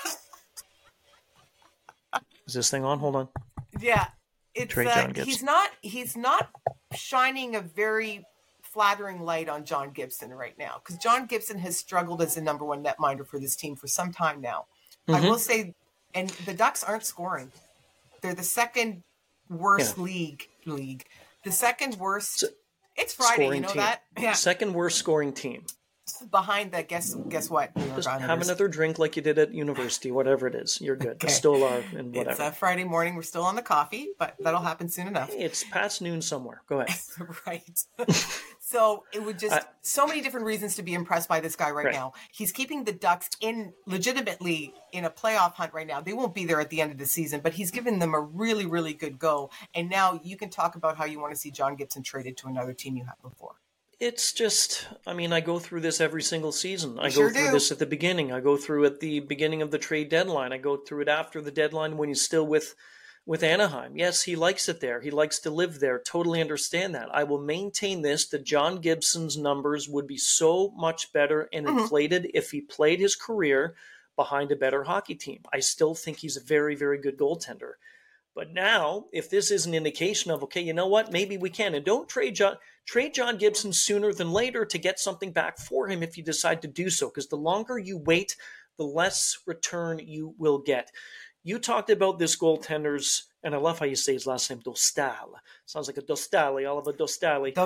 Is this thing on? Hold on. Yeah. It's Trade John Gibson. he's not shining a very flattering light on John Gibson right now, because John Gibson has struggled as the number one netminder for this team for some time now. I will say, and the Ducks aren't scoring. They're the second worst league. The second worst. It's Friday, you know team. That? Yeah. Second worst scoring team. Behind the guess what? New York Just Islanders. have another drink like you did at university, whatever it is. You're good. The Stolar and whatever. It's a Friday morning. We're still on the coffee, but that'll happen soon enough. Hey, it's past noon somewhere. Go ahead. Right. So it would just so many different reasons to be impressed by this guy right now. He's keeping the Ducks legitimately in a playoff hunt right now. They won't be there at the end of the season, but he's given them a really, really good go. And now you can talk about how you want to see John Gibson traded to another team you had before. It's just, I go through this every single season. I go through this at the beginning. I go through at the beginning of the trade deadline. I go through it after the deadline when he's still with Anaheim. Yes, he likes it there. He likes to live there. Totally understand that. I will maintain this, that John Gibson's numbers would be so much better and inflated if he played his career behind a better hockey team. I still think he's a very, very good goaltender. But now, if this is an indication of, okay, you know what, maybe we can. And don't trade John Gibson sooner than later to get something back for him if you decide to do so. Because the longer you wait, the less return you will get. You talked about this goaltender's, and I love how you say his last name, Dostal. Sounds like a Dostali, Oliver Dostali.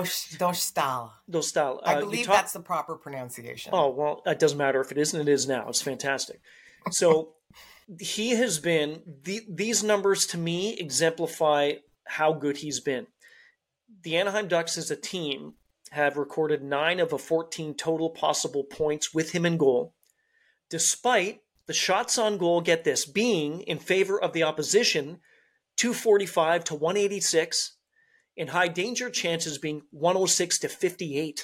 Dostal. I believe that's the proper pronunciation. Oh, well, it doesn't matter if it isn't. It is now. It's fantastic. So he has been, these numbers to me exemplify how good he's been. The Anaheim Ducks as a team have recorded 9 of the 14 total possible points with him in goal, despite the shots on goal, get this, being in favor of the opposition 245 to 186, and high danger chances being 106 to 58.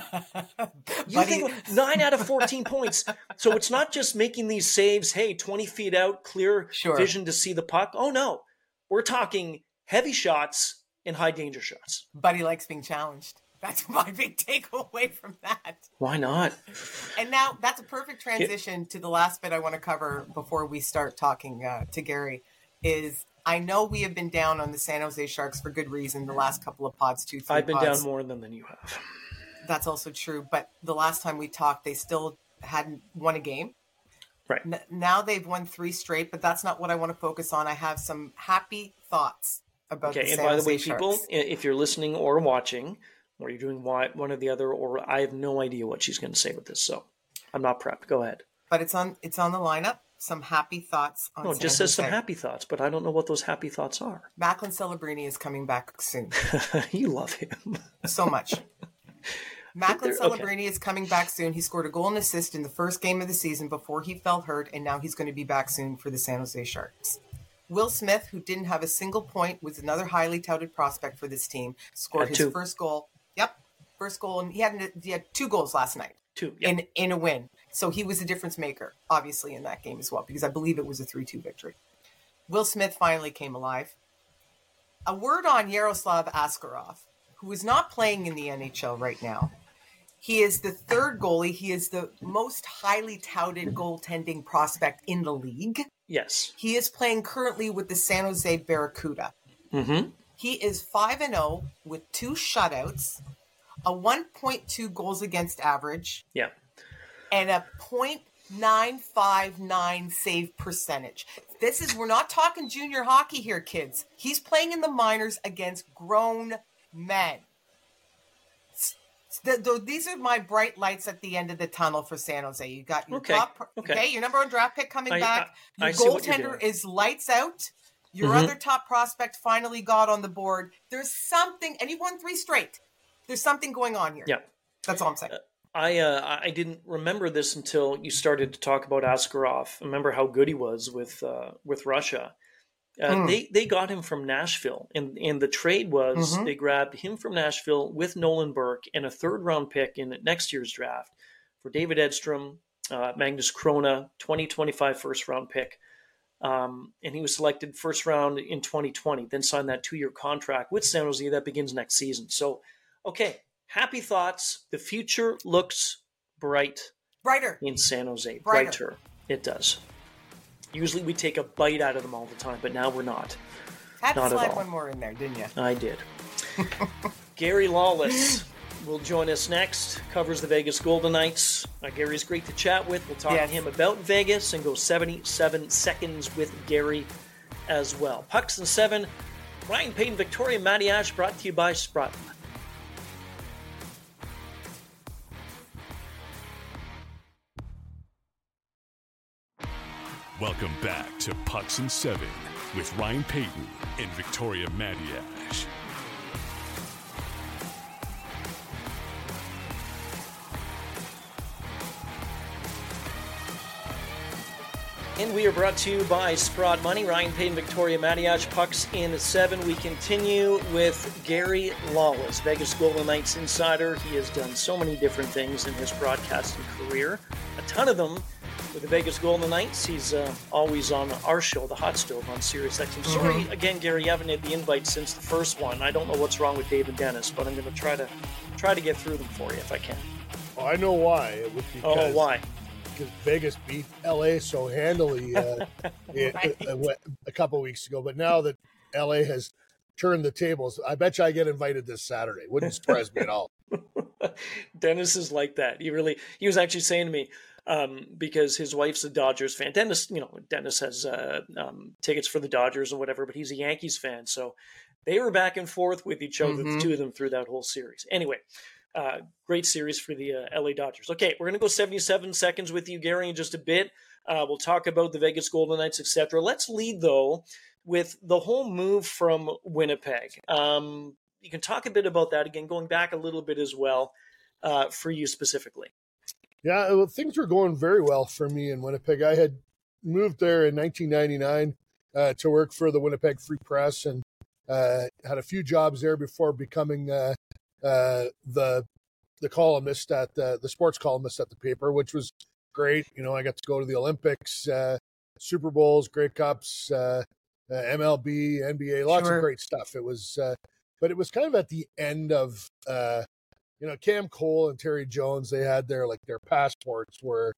You think 9 out of 14 points. So it's not just making these saves, hey, 20 feet out, clear vision to see the puck. Oh, no. We're talking heavy shots and high danger shots. Buddy likes being challenged. That's my big takeaway from that. Why not? And now that's a perfect transition to the last bit I want to cover before we start talking to Gary is I know we have been down on the San Jose Sharks for good reason the last couple of pods, 2-3 I've been pods. down more than you have. That's also true. But the last time we talked, they still hadn't won a game. Right. Now they've won 3 straight, but that's not what I want to focus on. I have some happy thoughts about the San Jose Sharks. Okay, and by the way, people, if you're listening or watching, or you're doing one or the other, or I have no idea what she's going to say with this, so I'm not prepped. Go ahead. But it's on the lineup. Some happy thoughts on No, it just says some happy thoughts, but I don't know what those happy thoughts are. Macklin Celebrini is coming back soon. You love him. So much. Macklin Celebrini is coming back soon. He scored a goal and assist in the first game of the season before he fell hurt, and now he's going to be back soon for the San Jose Sharks. Will Smith, who didn't have a single point, was another highly touted prospect for this team, scored his first goal. Yep, first goal, and he had 2 goals last night. 2, yep. in a win. So he was a difference maker, obviously, in that game as well, because I believe it was a 3-2 victory. Will Smith finally came alive. A word on Yaroslav Askarov, who is not playing in the NHL right now. He is the 3rd goalie. He is the most highly touted goaltending prospect in the league. Yes. He is playing currently with the San Jose Barracuda. Mm-hmm. He is 5-0 with 2 shutouts, a 1.2 goals against average. Yeah. And a .959 save percentage. We're not talking junior hockey here, kids. He's playing in the minors against grown men. These are my bright lights at the end of the tunnel for San Jose. You got your your number 1 draft pick coming back. Your goaltender is lights out. Your other top prospect finally got on the board. There's something, and he won 3 straight. There's something going on here. Yeah. That's all I'm saying. I didn't remember this until you started to talk about Askarov. I remember how good he was with Russia. They got him from Nashville, and the trade was they grabbed him from Nashville with Nolan Burke and a 3rd round pick in next year's draft for David Edstrom, Magnus Krona, 2025 first round pick. And he was selected first round in 2020, then signed that 2-year contract with San Jose that begins next season. So, okay, happy thoughts. The future looks brighter in San Jose. Brighter. It does. Usually we take a bite out of them all the time, but now we're not. Had to not slide one more in there, didn't you? I did. Gary Lawless will join us next. Covers the Vegas Golden Knights. Gary's great to chat with. We'll talk to him about Vegas and go 77 seconds with Gary as well. Pucks and 7. Ryan Payton, Victoria Matiash, brought to you by Sprott. Welcome back to Pucks and 7 with Ryan Payton and Victoria Matiash. And we are brought to you by Sprott Money. Ryan Payton, Victoria Matiash, Pucks in 7. We continue with Gary Lawless, Vegas Golden Knights insider. He has done so many different things in his broadcasting career, a ton of them with the Vegas Golden Knights. He's always on our show, The Hot Stove, on SiriusXM. Sorry, again, Gary, you haven't had the invite since the first one. I don't know what's wrong with Dave and Dennis, but I'm going to try to get through them for you if I can. Oh, I know why. It was because, why? Because Vegas beat LA so handily a couple weeks ago. But now that LA has turned the tables, I bet you I get invited this Saturday. Wouldn't surprise me at all. Dennis is like that. He was actually saying to me, because his wife's a Dodgers fan. Dennis has tickets for the Dodgers and whatever, but he's a Yankees fan. So they were back and forth with each other, the two of them, through that whole series. Anyway, great series for the LA Dodgers. Okay, we're going to go 77 seconds with you, Gary, in just a bit. We'll talk about the Vegas Golden Knights, etc. Let's lead, though, with the whole move from Winnipeg. You can talk a bit about that, again, going back a little bit as well, for you specifically. Yeah, well, things were going very well for me in Winnipeg. I had moved there in 1999 to work for the Winnipeg Free Press and had a few jobs there before becoming the columnist at the sports columnist at the paper, which was great. You know, I got to go to the Olympics, Super Bowls, Grey Cups, MLB, NBA, lots of great stuff. It was, but it was kind of at the end of, Cam Cole and Terry Jones, they had their passports were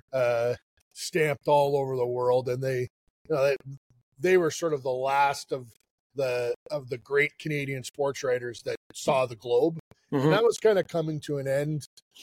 stamped all over the world, and they were sort of the last of the great Canadian sports writers that saw the globe. And that was kind of coming to an end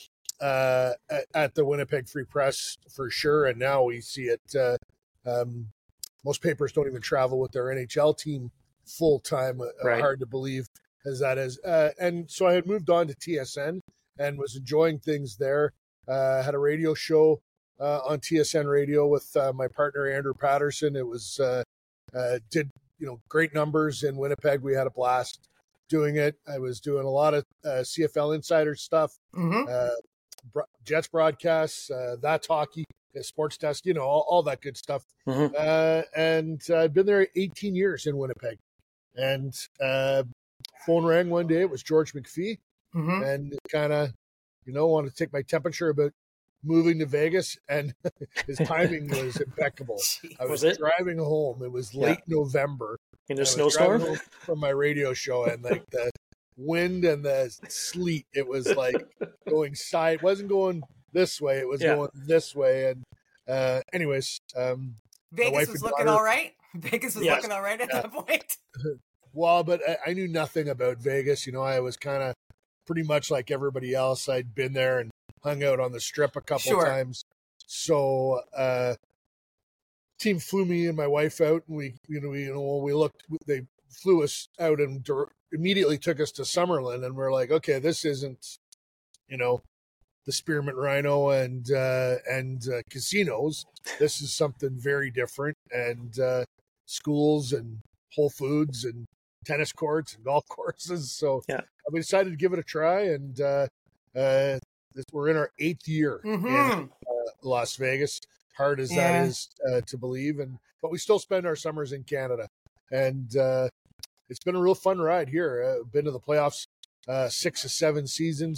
at the Winnipeg Free Press for sure. And now we see it. Most papers don't even travel with their NHL team full time. Right. Hard to believe as that is. And so I had moved on to TSN and was enjoying things there. Had a radio show on TSN radio with my partner, Andrew Patterson. It was, did, great numbers in Winnipeg. We had a blast doing it. I was doing a lot of CFL Insider stuff, Jets broadcasts, That's Hockey, Sports Desk, all that good stuff. And I've been there 18 years in Winnipeg. And phone rang one day. It was George McPhee. And kind of, wanted to take my temperature about moving to Vegas. And his timing was impeccable. I was driving home. It was late November. In a snowstorm? From my radio show, and like the wind and the sleet, it was like going side. It wasn't going this way. It was going this way. And anyways, Vegas was looking all right. Vegas was looking all right at that point. Well, but I knew nothing about Vegas. I was kind of pretty much like everybody else. I'd been there and hung out on the Strip a couple times. So team flew me and my wife out, and we looked. They flew us out and immediately took us to Summerlin, and we're like, okay, this isn't, the Spearmint Rhino and casinos. This is something very different, and schools and Whole Foods and tennis courts and golf courses. So we decided to give it a try, and we're in our 8th year in Las Vegas. Hard as that is to believe, but we still spend our summers in Canada, and it's been a real fun ride here. Been to the playoffs 6 or 7 seasons,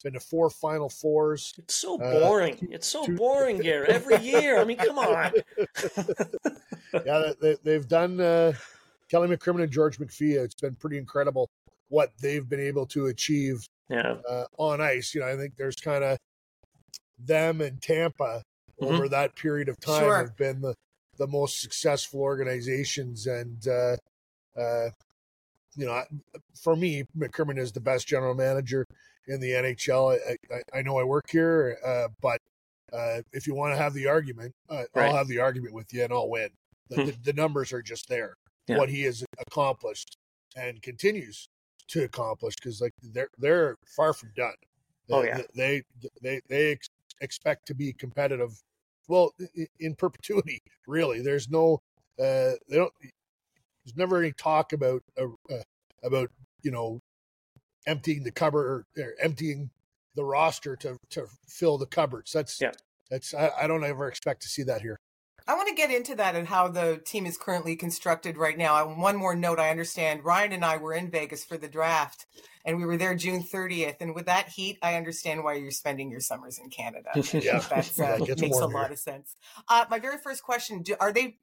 been to 4 Final Fours. It's so boring. It's so boring, Garrett. Every year. I mean, come on. Yeah, they've done Kelly McCrimmon and George McPhee. It's been pretty incredible what they've been able to achieve on ice. I think there's kind of them and Tampa over that period of time have been the most successful organizations. And, for me, McCrimmon is the best general manager in the NHL. I know I work here, but if you want to have the argument, I'll have the argument with you and I'll win. The numbers are just there. Yeah. What he has accomplished and continues to accomplish, because they're far from done. They expect to be competitive. Well, in perpetuity, really. There's no, there's never any talk about emptying the cupboard or emptying the roster to fill the cupboards. I don't ever expect to see that here. I want to get into that and how the team is currently constructed right now. One more note, I understand Ryan and I were in Vegas for the draft, and we were there June 30th. And with that heat, I understand why you're spending your summers in Canada. That makes a lot of sense. My very first question, are they?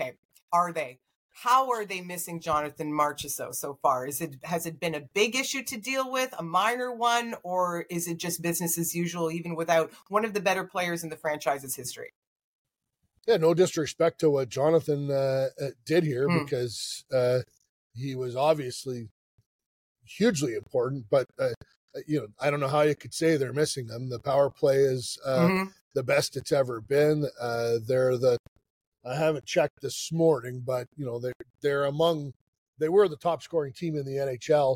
How are they missing Jonathan Marchessault so far? Has it been a big issue to deal with, a minor one, or is it just business as usual, even without one of the better players in the franchise's history? Yeah, no disrespect to what Jonathan did here, because he was obviously hugely important. But I don't know how you could say they're missing them. The power play is the best it's ever been. I haven't checked this morning, but they were the top scoring team in the NHL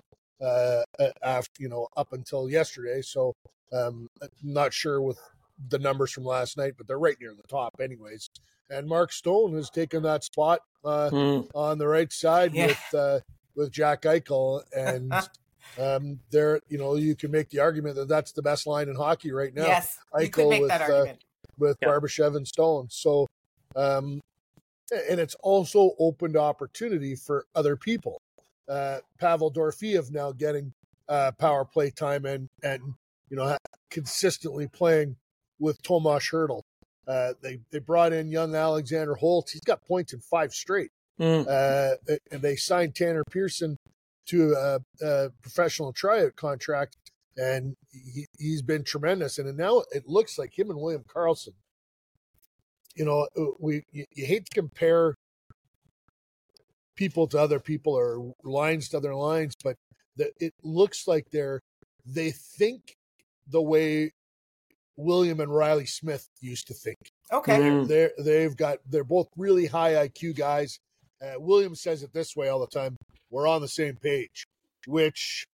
up until yesterday. So I'm not sure with the numbers from last night, but they're right near the top anyways. And Mark Stone has taken that spot on the right side with Jack Eichel. And there, you can make the argument that that's the best line in hockey right now. Yes, Eichel you could make that argument. With Barbashev and Stone. So, and it's also opened opportunity for other people. Pavel Dorofeev now getting power play time and consistently playing with Tomas Hertl. They brought in young Alexander Holtz. He's got points in 5 straight. And they signed Tanner Pearson to a professional tryout contract, and he's been tremendous. And now it looks like him and William Karlsson. You hate to compare people to other people or lines to other lines, but it looks like they think the way William and Riley Smith used to think. Okay. They're both really high IQ guys. William says it this way all the time: we're on the same page, which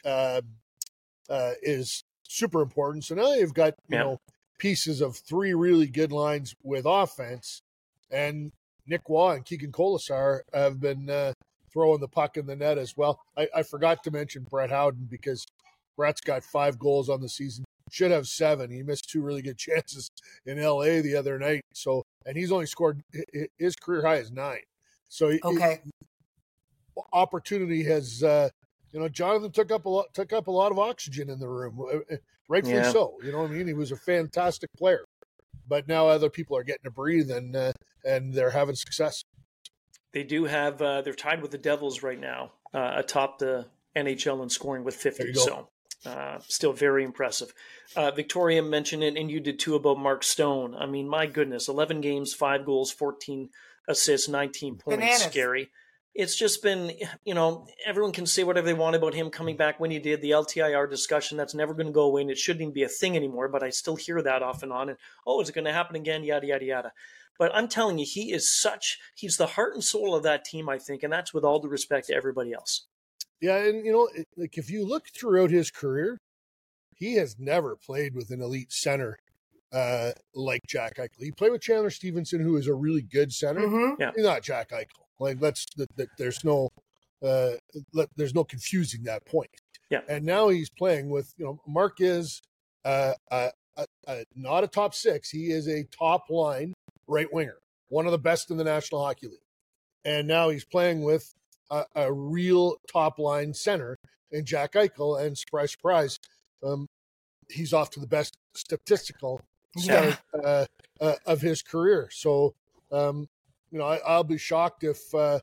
is super important. So now you've got pieces of 3 really good lines with offense, and Nick Waugh and Keegan Colasar have been throwing the puck in the net as well. I forgot to mention Brett Howden, because Brett's got 5 goals on the season. Should have 7. He missed 2 really good chances in LA the other night. So, and he's only scored, his career high is 9. So opportunity has, Jonathan took up a lot of oxygen in the room, rightfully so. You know what I mean? He was a fantastic player, but now other people are getting to breathe, and they're having success. They do have, they're tied with the Devils right now, atop the NHL in scoring with 50. So still very impressive. Victoria mentioned it, and you did too, about Mark Stone. I mean, my goodness, 11 games, 5 goals, 14 assists, 19 points. Bananas. Scary. It's just been, everyone can say whatever they want about him coming back when he did. The LTIR discussion, that's never going to go away, and it shouldn't even be a thing anymore, but I still hear that off and on. And, is it going to happen again? Yada, yada, yada. But I'm telling you, he's the heart and soul of that team, I think, and that's with all due respect to everybody else. Yeah, and, if you look throughout his career, he has never played with an elite center like Jack Eichel. He played with Chandler Stevenson, who is a really good center. Mm-hmm. Yeah. He's not Jack Eichel. Like, there's no confusing that point. Yeah. And now he's playing with, Mark is not a top 6. He is a top line right winger, one of the best in the National Hockey League. And now he's playing with a real top line center in Jack Eichel, and surprise, surprise, he's off to the best statistical start of his career. So, I'll be shocked if, so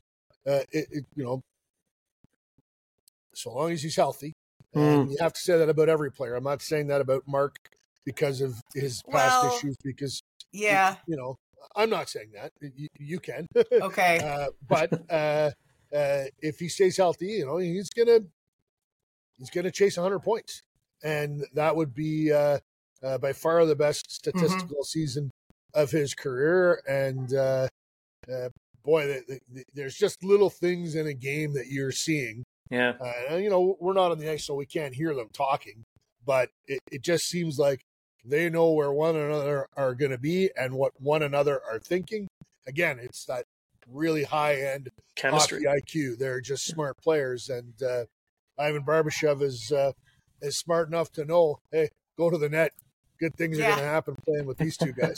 long as he's healthy. And you have to say that about every player. I'm not saying that about Mark because of his past issues, because, I'm not saying that. You can. Okay. But if he stays healthy, he's gonna chase 100 points, and that would be by far the best statistical season of his career. And boy, there's just little things in a game that you're seeing. Yeah. We're not on the ice, so we can't hear them talking, but it just seems like they know where one another are going to be and what one another are thinking. Again, it's that really high-end chemistry IQ. They're just smart players, and Ivan Barbashev is smart enough to know, hey, go to the net. Good things are going to happen playing with these two guys.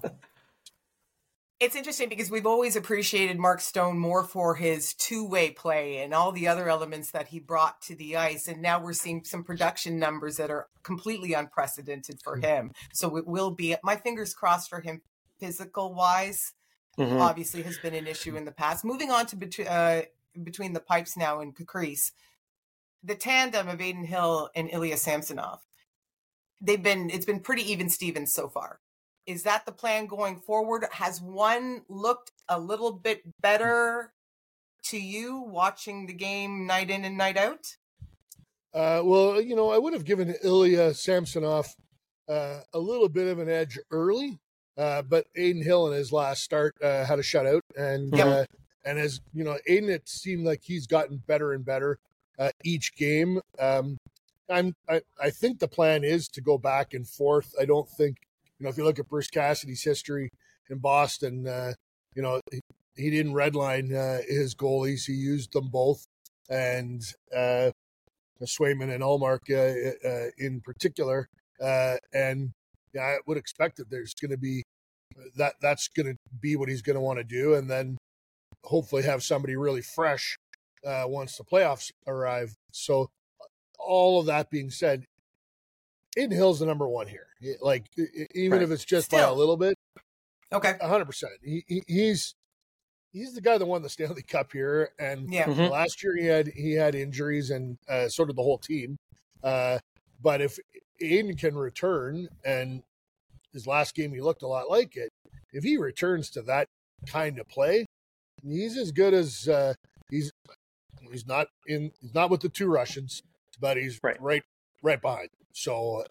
It's interesting because we've always appreciated Mark Stone more for his two-way play and all the other elements that he brought to the ice. And now we're seeing some production numbers that are completely unprecedented for him. So it will be, my fingers crossed for him physical-wise. Obviously has been an issue in the past. Moving on to between the pipes now and Caprice, the tandem of Adin Hill and Ilya Samsonov, it's been pretty even Stevens so far. Is that the plan going forward? Has one looked a little bit better to you watching the game night in and night out? I would have given Ilya Samsonov a little bit of an edge early, but Adin Hill in his last start had a shutout, and as Adin, it seemed like he's gotten better and better each game. I think the plan is to go back and forth. I don't think. If you look at Bruce Cassidy's history in Boston, he didn't redline his goalies. He used them both, and Swayman and Ullmark in particular. And I would expect that there's going to be that's going to be what he's going to want to do, and then hopefully have somebody really fresh once the playoffs arrive. So all of that being said, Adin Hill's the number one here. Like, even if it's just by a little bit. Okay. 100%. He's the guy that won the Stanley Cup here. And last year he had injuries, and so did the whole team. But if Adin can return, and his last game he looked a lot like it, if he returns to that kind of play, he's as good as he's not with the two Russians, but he's right behind. So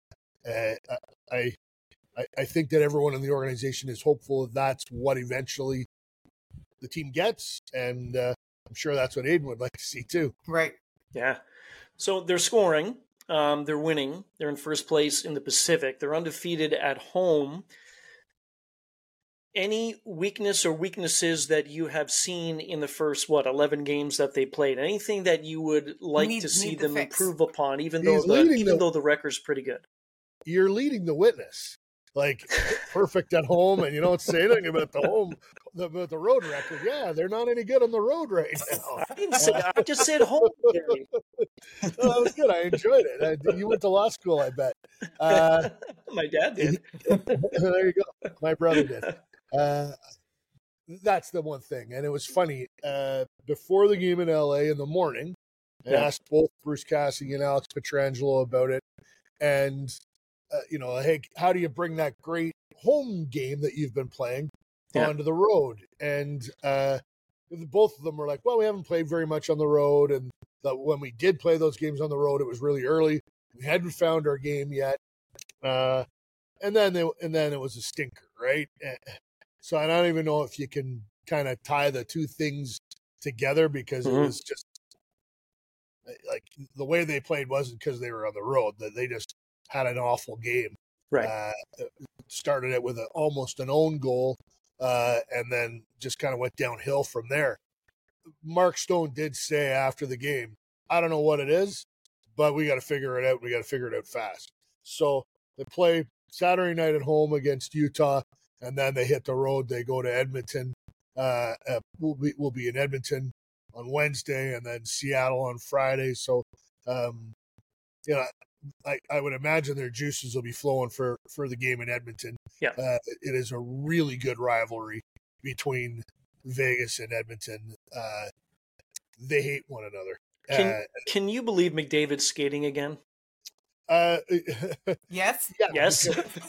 I think that everyone in the organization is hopeful that's what eventually the team gets, and I'm sure that's what Adin would like to see too. Right. Yeah. So they're scoring. They're winning. They're in first place in the Pacific. They're undefeated at home. Any weakness or weaknesses that you have seen in the first, 11 games that they played? Anything that you would like to see them improve upon, even though the record's pretty good? You're leading the witness. Like, perfect at home, and you don't say anything about the road record. Yeah, they're not any good on the road right now. I didn't say. I just said home. That was good. I enjoyed it. You went to law school, I bet. My dad did. There you go. My brother did. That's the one thing. And it was funny. Before the game in LA in the morning, I asked both Bruce Cassidy and Alex Pietrangelo about it. And, hey, how do you bring that great home game that you've been playing onto the road? And both of them were like, well, we haven't played very much on the road. And when we did play those games on the road, it was really early. We hadn't found our game yet. And then it was a stinker, right? So I don't even know if you can kind of tie the two things together, because it was just like the way they played wasn't because they were on the road, that they just had an awful game. Right. Started it with almost an own goal, and then just kind of went downhill from there. Mark Stone did say after the game, I don't know what it is, but we got to figure it out. We got to figure it out fast. So they play Saturday night at home against Utah, and then they hit the road. They go to Edmonton. We'll be in Edmonton on Wednesday, and then Seattle on Friday. So, I would imagine their juices will be flowing for the game in Edmonton. Yeah. It is a really good rivalry between Vegas and Edmonton. They hate one another. Can you believe McDavid's skating again? Yes. Yeah, Yes.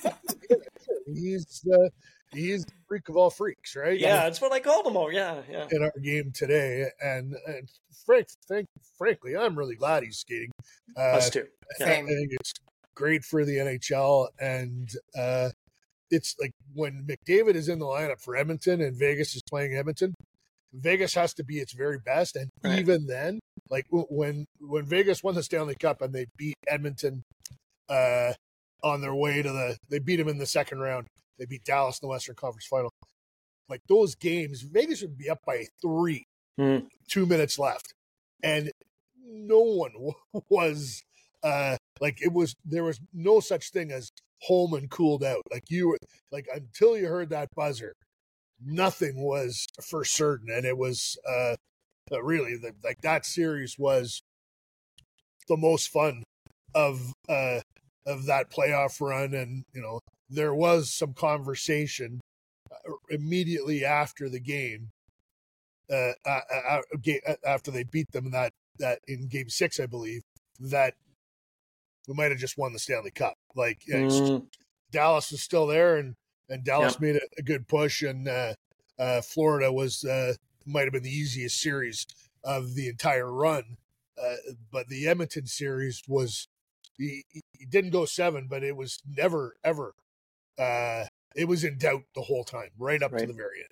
He's the freak of all freaks, right? Yeah, that's what I called him. Yeah. In our game today, and frankly, I'm really glad he's skating. Us too. I think it's great for the NHL, and it's like when McDavid is in the lineup for Edmonton and Vegas is playing Edmonton, Vegas has to be its very best, and even then, like when Vegas won the Stanley Cup and they beat Edmonton on their way to they beat him in the second round. They beat Dallas in the Western Conference Final. Like those games, Vegas would be up by 3, 2 minutes left, and no one was there was no such thing as home and cooled out. Like until you heard that buzzer, nothing was for certain, and it was really that series was the most fun of that playoff run, and there was some conversation immediately after the game, after they beat them that in Game 6, I believe, that we might have just won the Stanley Cup. Like Dallas was still there, and Dallas made a good push, and Florida was might have been the easiest series of the entire run, but the Edmonton series was. He didn't go 7, but it was never, ever. It was in doubt the whole time, right up to the very end.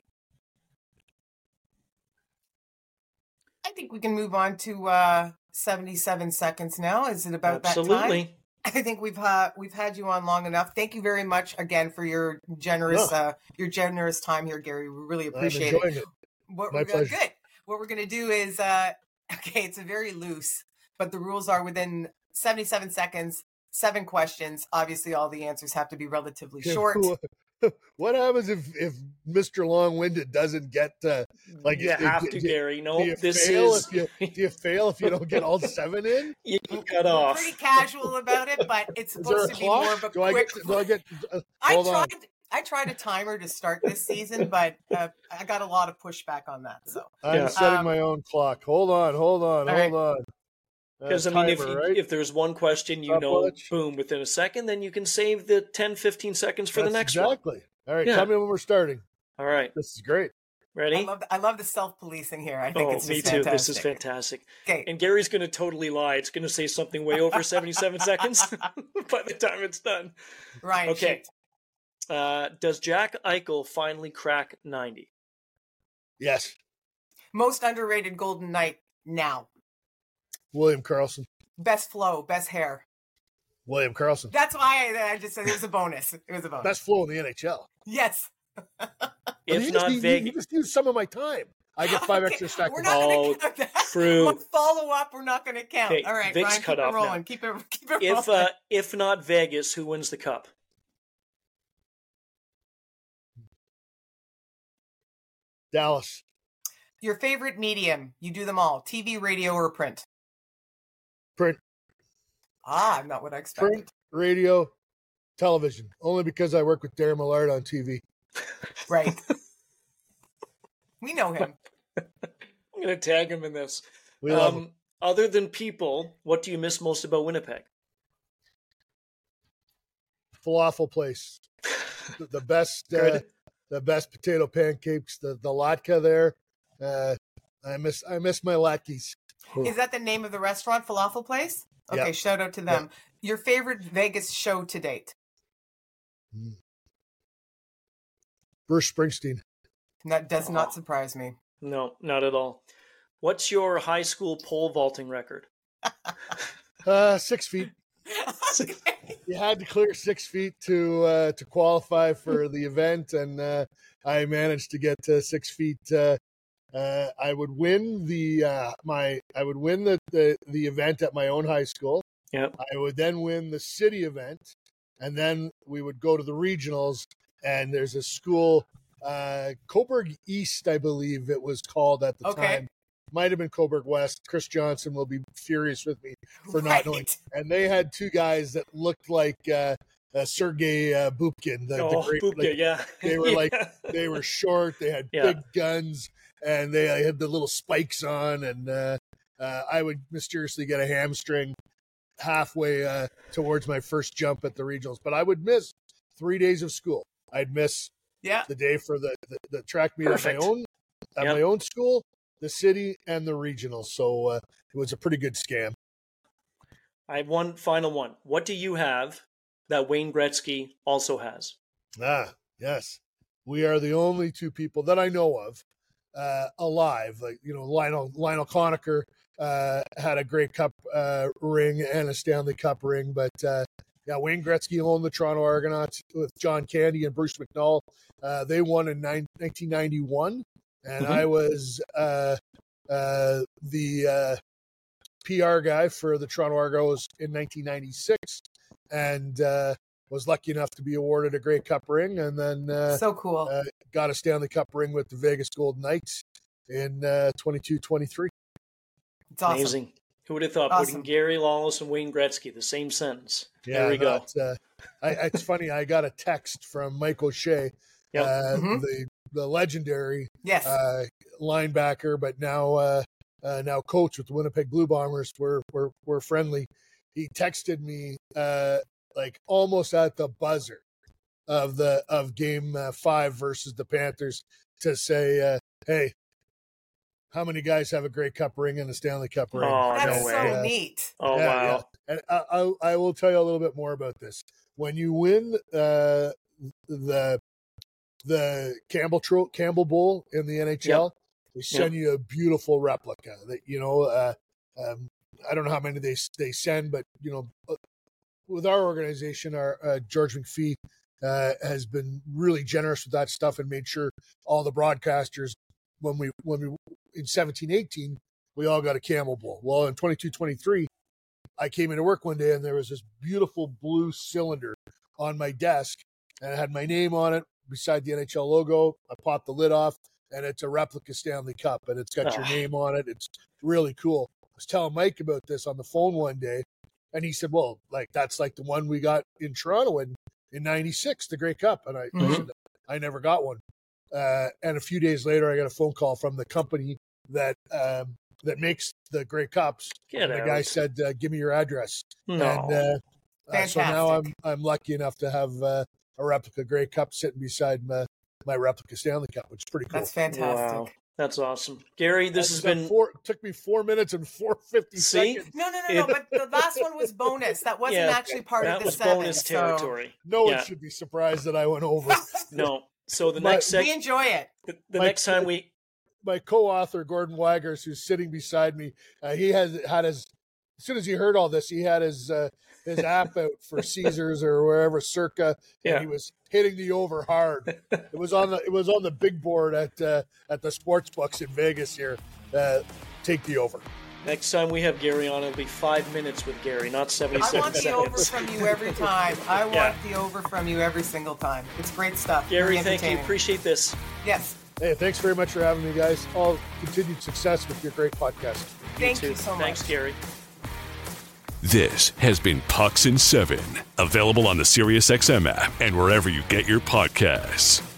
I think we can move on to 77 seconds now. Is it about that time? I think we've had you on long enough. Thank you very much again for your generous time here, Gary. We really appreciate it. My pleasure. Good. What we're going to do is it's a very loose, but the rules are within 77 seconds, 7 questions. Obviously, all the answers have to be relatively short. What happens if Mr. Long-Winded doesn't get you have to, Gary? No, do you fail if you don't get all 7 in? You cut off. Pretty casual about it, but it's supposed to be more of a quick. I tried a timer to start this season, but I got a lot of pushback on that. So I'm setting my own clock. Hold on. Because, if there's one question, boom, within a second, then you can save the 10, 15 seconds for the next one. Exactly. All right, tell me when we're starting. All right. This is great. Ready? I love the self-policing here. I think it's just me too. Fantastic. This is fantastic. Okay. And Gary's going to totally lie. It's going to say something way over 77 seconds by the time it's done. Right. Okay. Does Jack Eichel finally crack 90? Yes. Most underrated Golden Knight now. William Karlsson. Best flow, best hair. William Karlsson. That's why I just said it was a bonus. Best flow in the NHL. Yes. If not Vegas. You just used some of my time. I get 5 extra seconds. We're not going to count that. True. Follow up, we're not going to count. Okay, all right, Vic's Ryan, cut keep off it rolling. now. Keep it rolling. If not Vegas, who wins the cup? Dallas. Your favorite medium? You do them all. TV, radio, or print? Print. Not what I expected. Print, radio, television. Only because I work with Darren Millard on TV. Right. We know him. I'm going to tag him in this. We love him. Other than people, what do you miss most about Winnipeg? Falafel place. The best potato pancakes, the latke there. I miss my latkes. Is that the name of the restaurant, Falafel Place? Okay, yeah. Shout out to them. Yeah. Your favorite Vegas show to date? Bruce Springsteen. That does not surprise me. No, not at all. What's your high school pole vaulting record? 6 feet. Okay. You had to clear 6 feet to qualify for the event, and I managed to get to 6 feet. I would win the event at my own high school. Yep. I would then win the city event, and then we would go to the regionals. And there's a school, Coburg East, I believe it was called at the time. might have been Coburg West. Chris Johnson will be furious with me for not knowing. And they had two guys that looked like Sergei Bubkin. Bubka, yeah. They were they were short. They had big guns, and they had the little spikes on. And I would mysteriously get a hamstring halfway towards my first jump at the regionals. But I would miss 3 days of school. I'd miss the day for the track meet at my own school, the city, and the regionals. So it was a pretty good scam. I have one final one. What do you have that Wayne Gretzky also has? Yes. We are the only two people that I know of alive. Lionel Conacher had a Grey Cup ring and a Stanley Cup ring, but Wayne Gretzky owned the Toronto Argonauts with John Candy and Bruce McNall. They won in 1991, and I was the PR guy for the Toronto Argos in 1996, and was lucky enough to be awarded a Grey Cup ring, and then so cool. Got a Stanley Cup ring with the Vegas Golden Knights in 22-23. It's awesome. Amazing. Who would have thought putting Gary Lawless and Wayne Gretzky, the same sentence? Yeah, there we go. It's funny. I got a text from Mike O'Shea, the legendary linebacker, but now coach with the Winnipeg Blue Bombers. We're friendly. He texted me almost at the buzzer of game 5 versus the Panthers to say, hey, how many guys have a Grey Cup ring and a Stanley Cup ring? Oh, that's so neat. Oh, wow. Yeah. And I will tell you a little bit more about this. When you win the Campbell Bowl in the NHL, they send you a beautiful replica that, I don't know how many they send, but, with our organization, our George McPhee has been really generous with that stuff and made sure all the broadcasters, when we in 17-18, we all got a Campbell Bowl. Well, in 22-23, I came into work one day and there was this beautiful blue cylinder on my desk, and it had my name on it beside the NHL logo. I popped the lid off, and it's a replica Stanley Cup, and it's got your name on it. It's really cool. I was telling Mike about this on the phone one day, and he said, well, that's the one we got in Toronto in 96, the Grey Cup. And I said, I never got one. And a few days later, I got a phone call from the company that makes the Grey Cups. The guy said, give me your address. No. And so now I'm lucky enough to have a replica Grey Cup sitting beside my replica Stanley Cup, which is pretty cool. That's fantastic. Wow. That's awesome. Gary, this has been... took me 4 minutes and 4:50 seconds. No, but the last one was bonus. That wasn't actually part of the 7. That was bonus territory. No one should be surprised that I went over. No. So the next we enjoy it. The next time my co-author Gordon Weigers, who's sitting beside me, he had his. As soon as he heard all this, he had his app out for Caesars or wherever, Circa, and he was hitting the over hard. It was on the big board at the sports books in Vegas here. Take the over. Next time we have Gary on, it'll be 5 minutes with Gary, not 77 I want the over from you every time. I want the over from you every single time. It's great stuff. Gary, thank you. Appreciate this. Yes. Hey, thanks very much for having me, guys. All continued success with your great podcast. Thank you so much. Thanks, Gary. This has been Pucks in 7, available on the SiriusXM app and wherever you get your podcasts.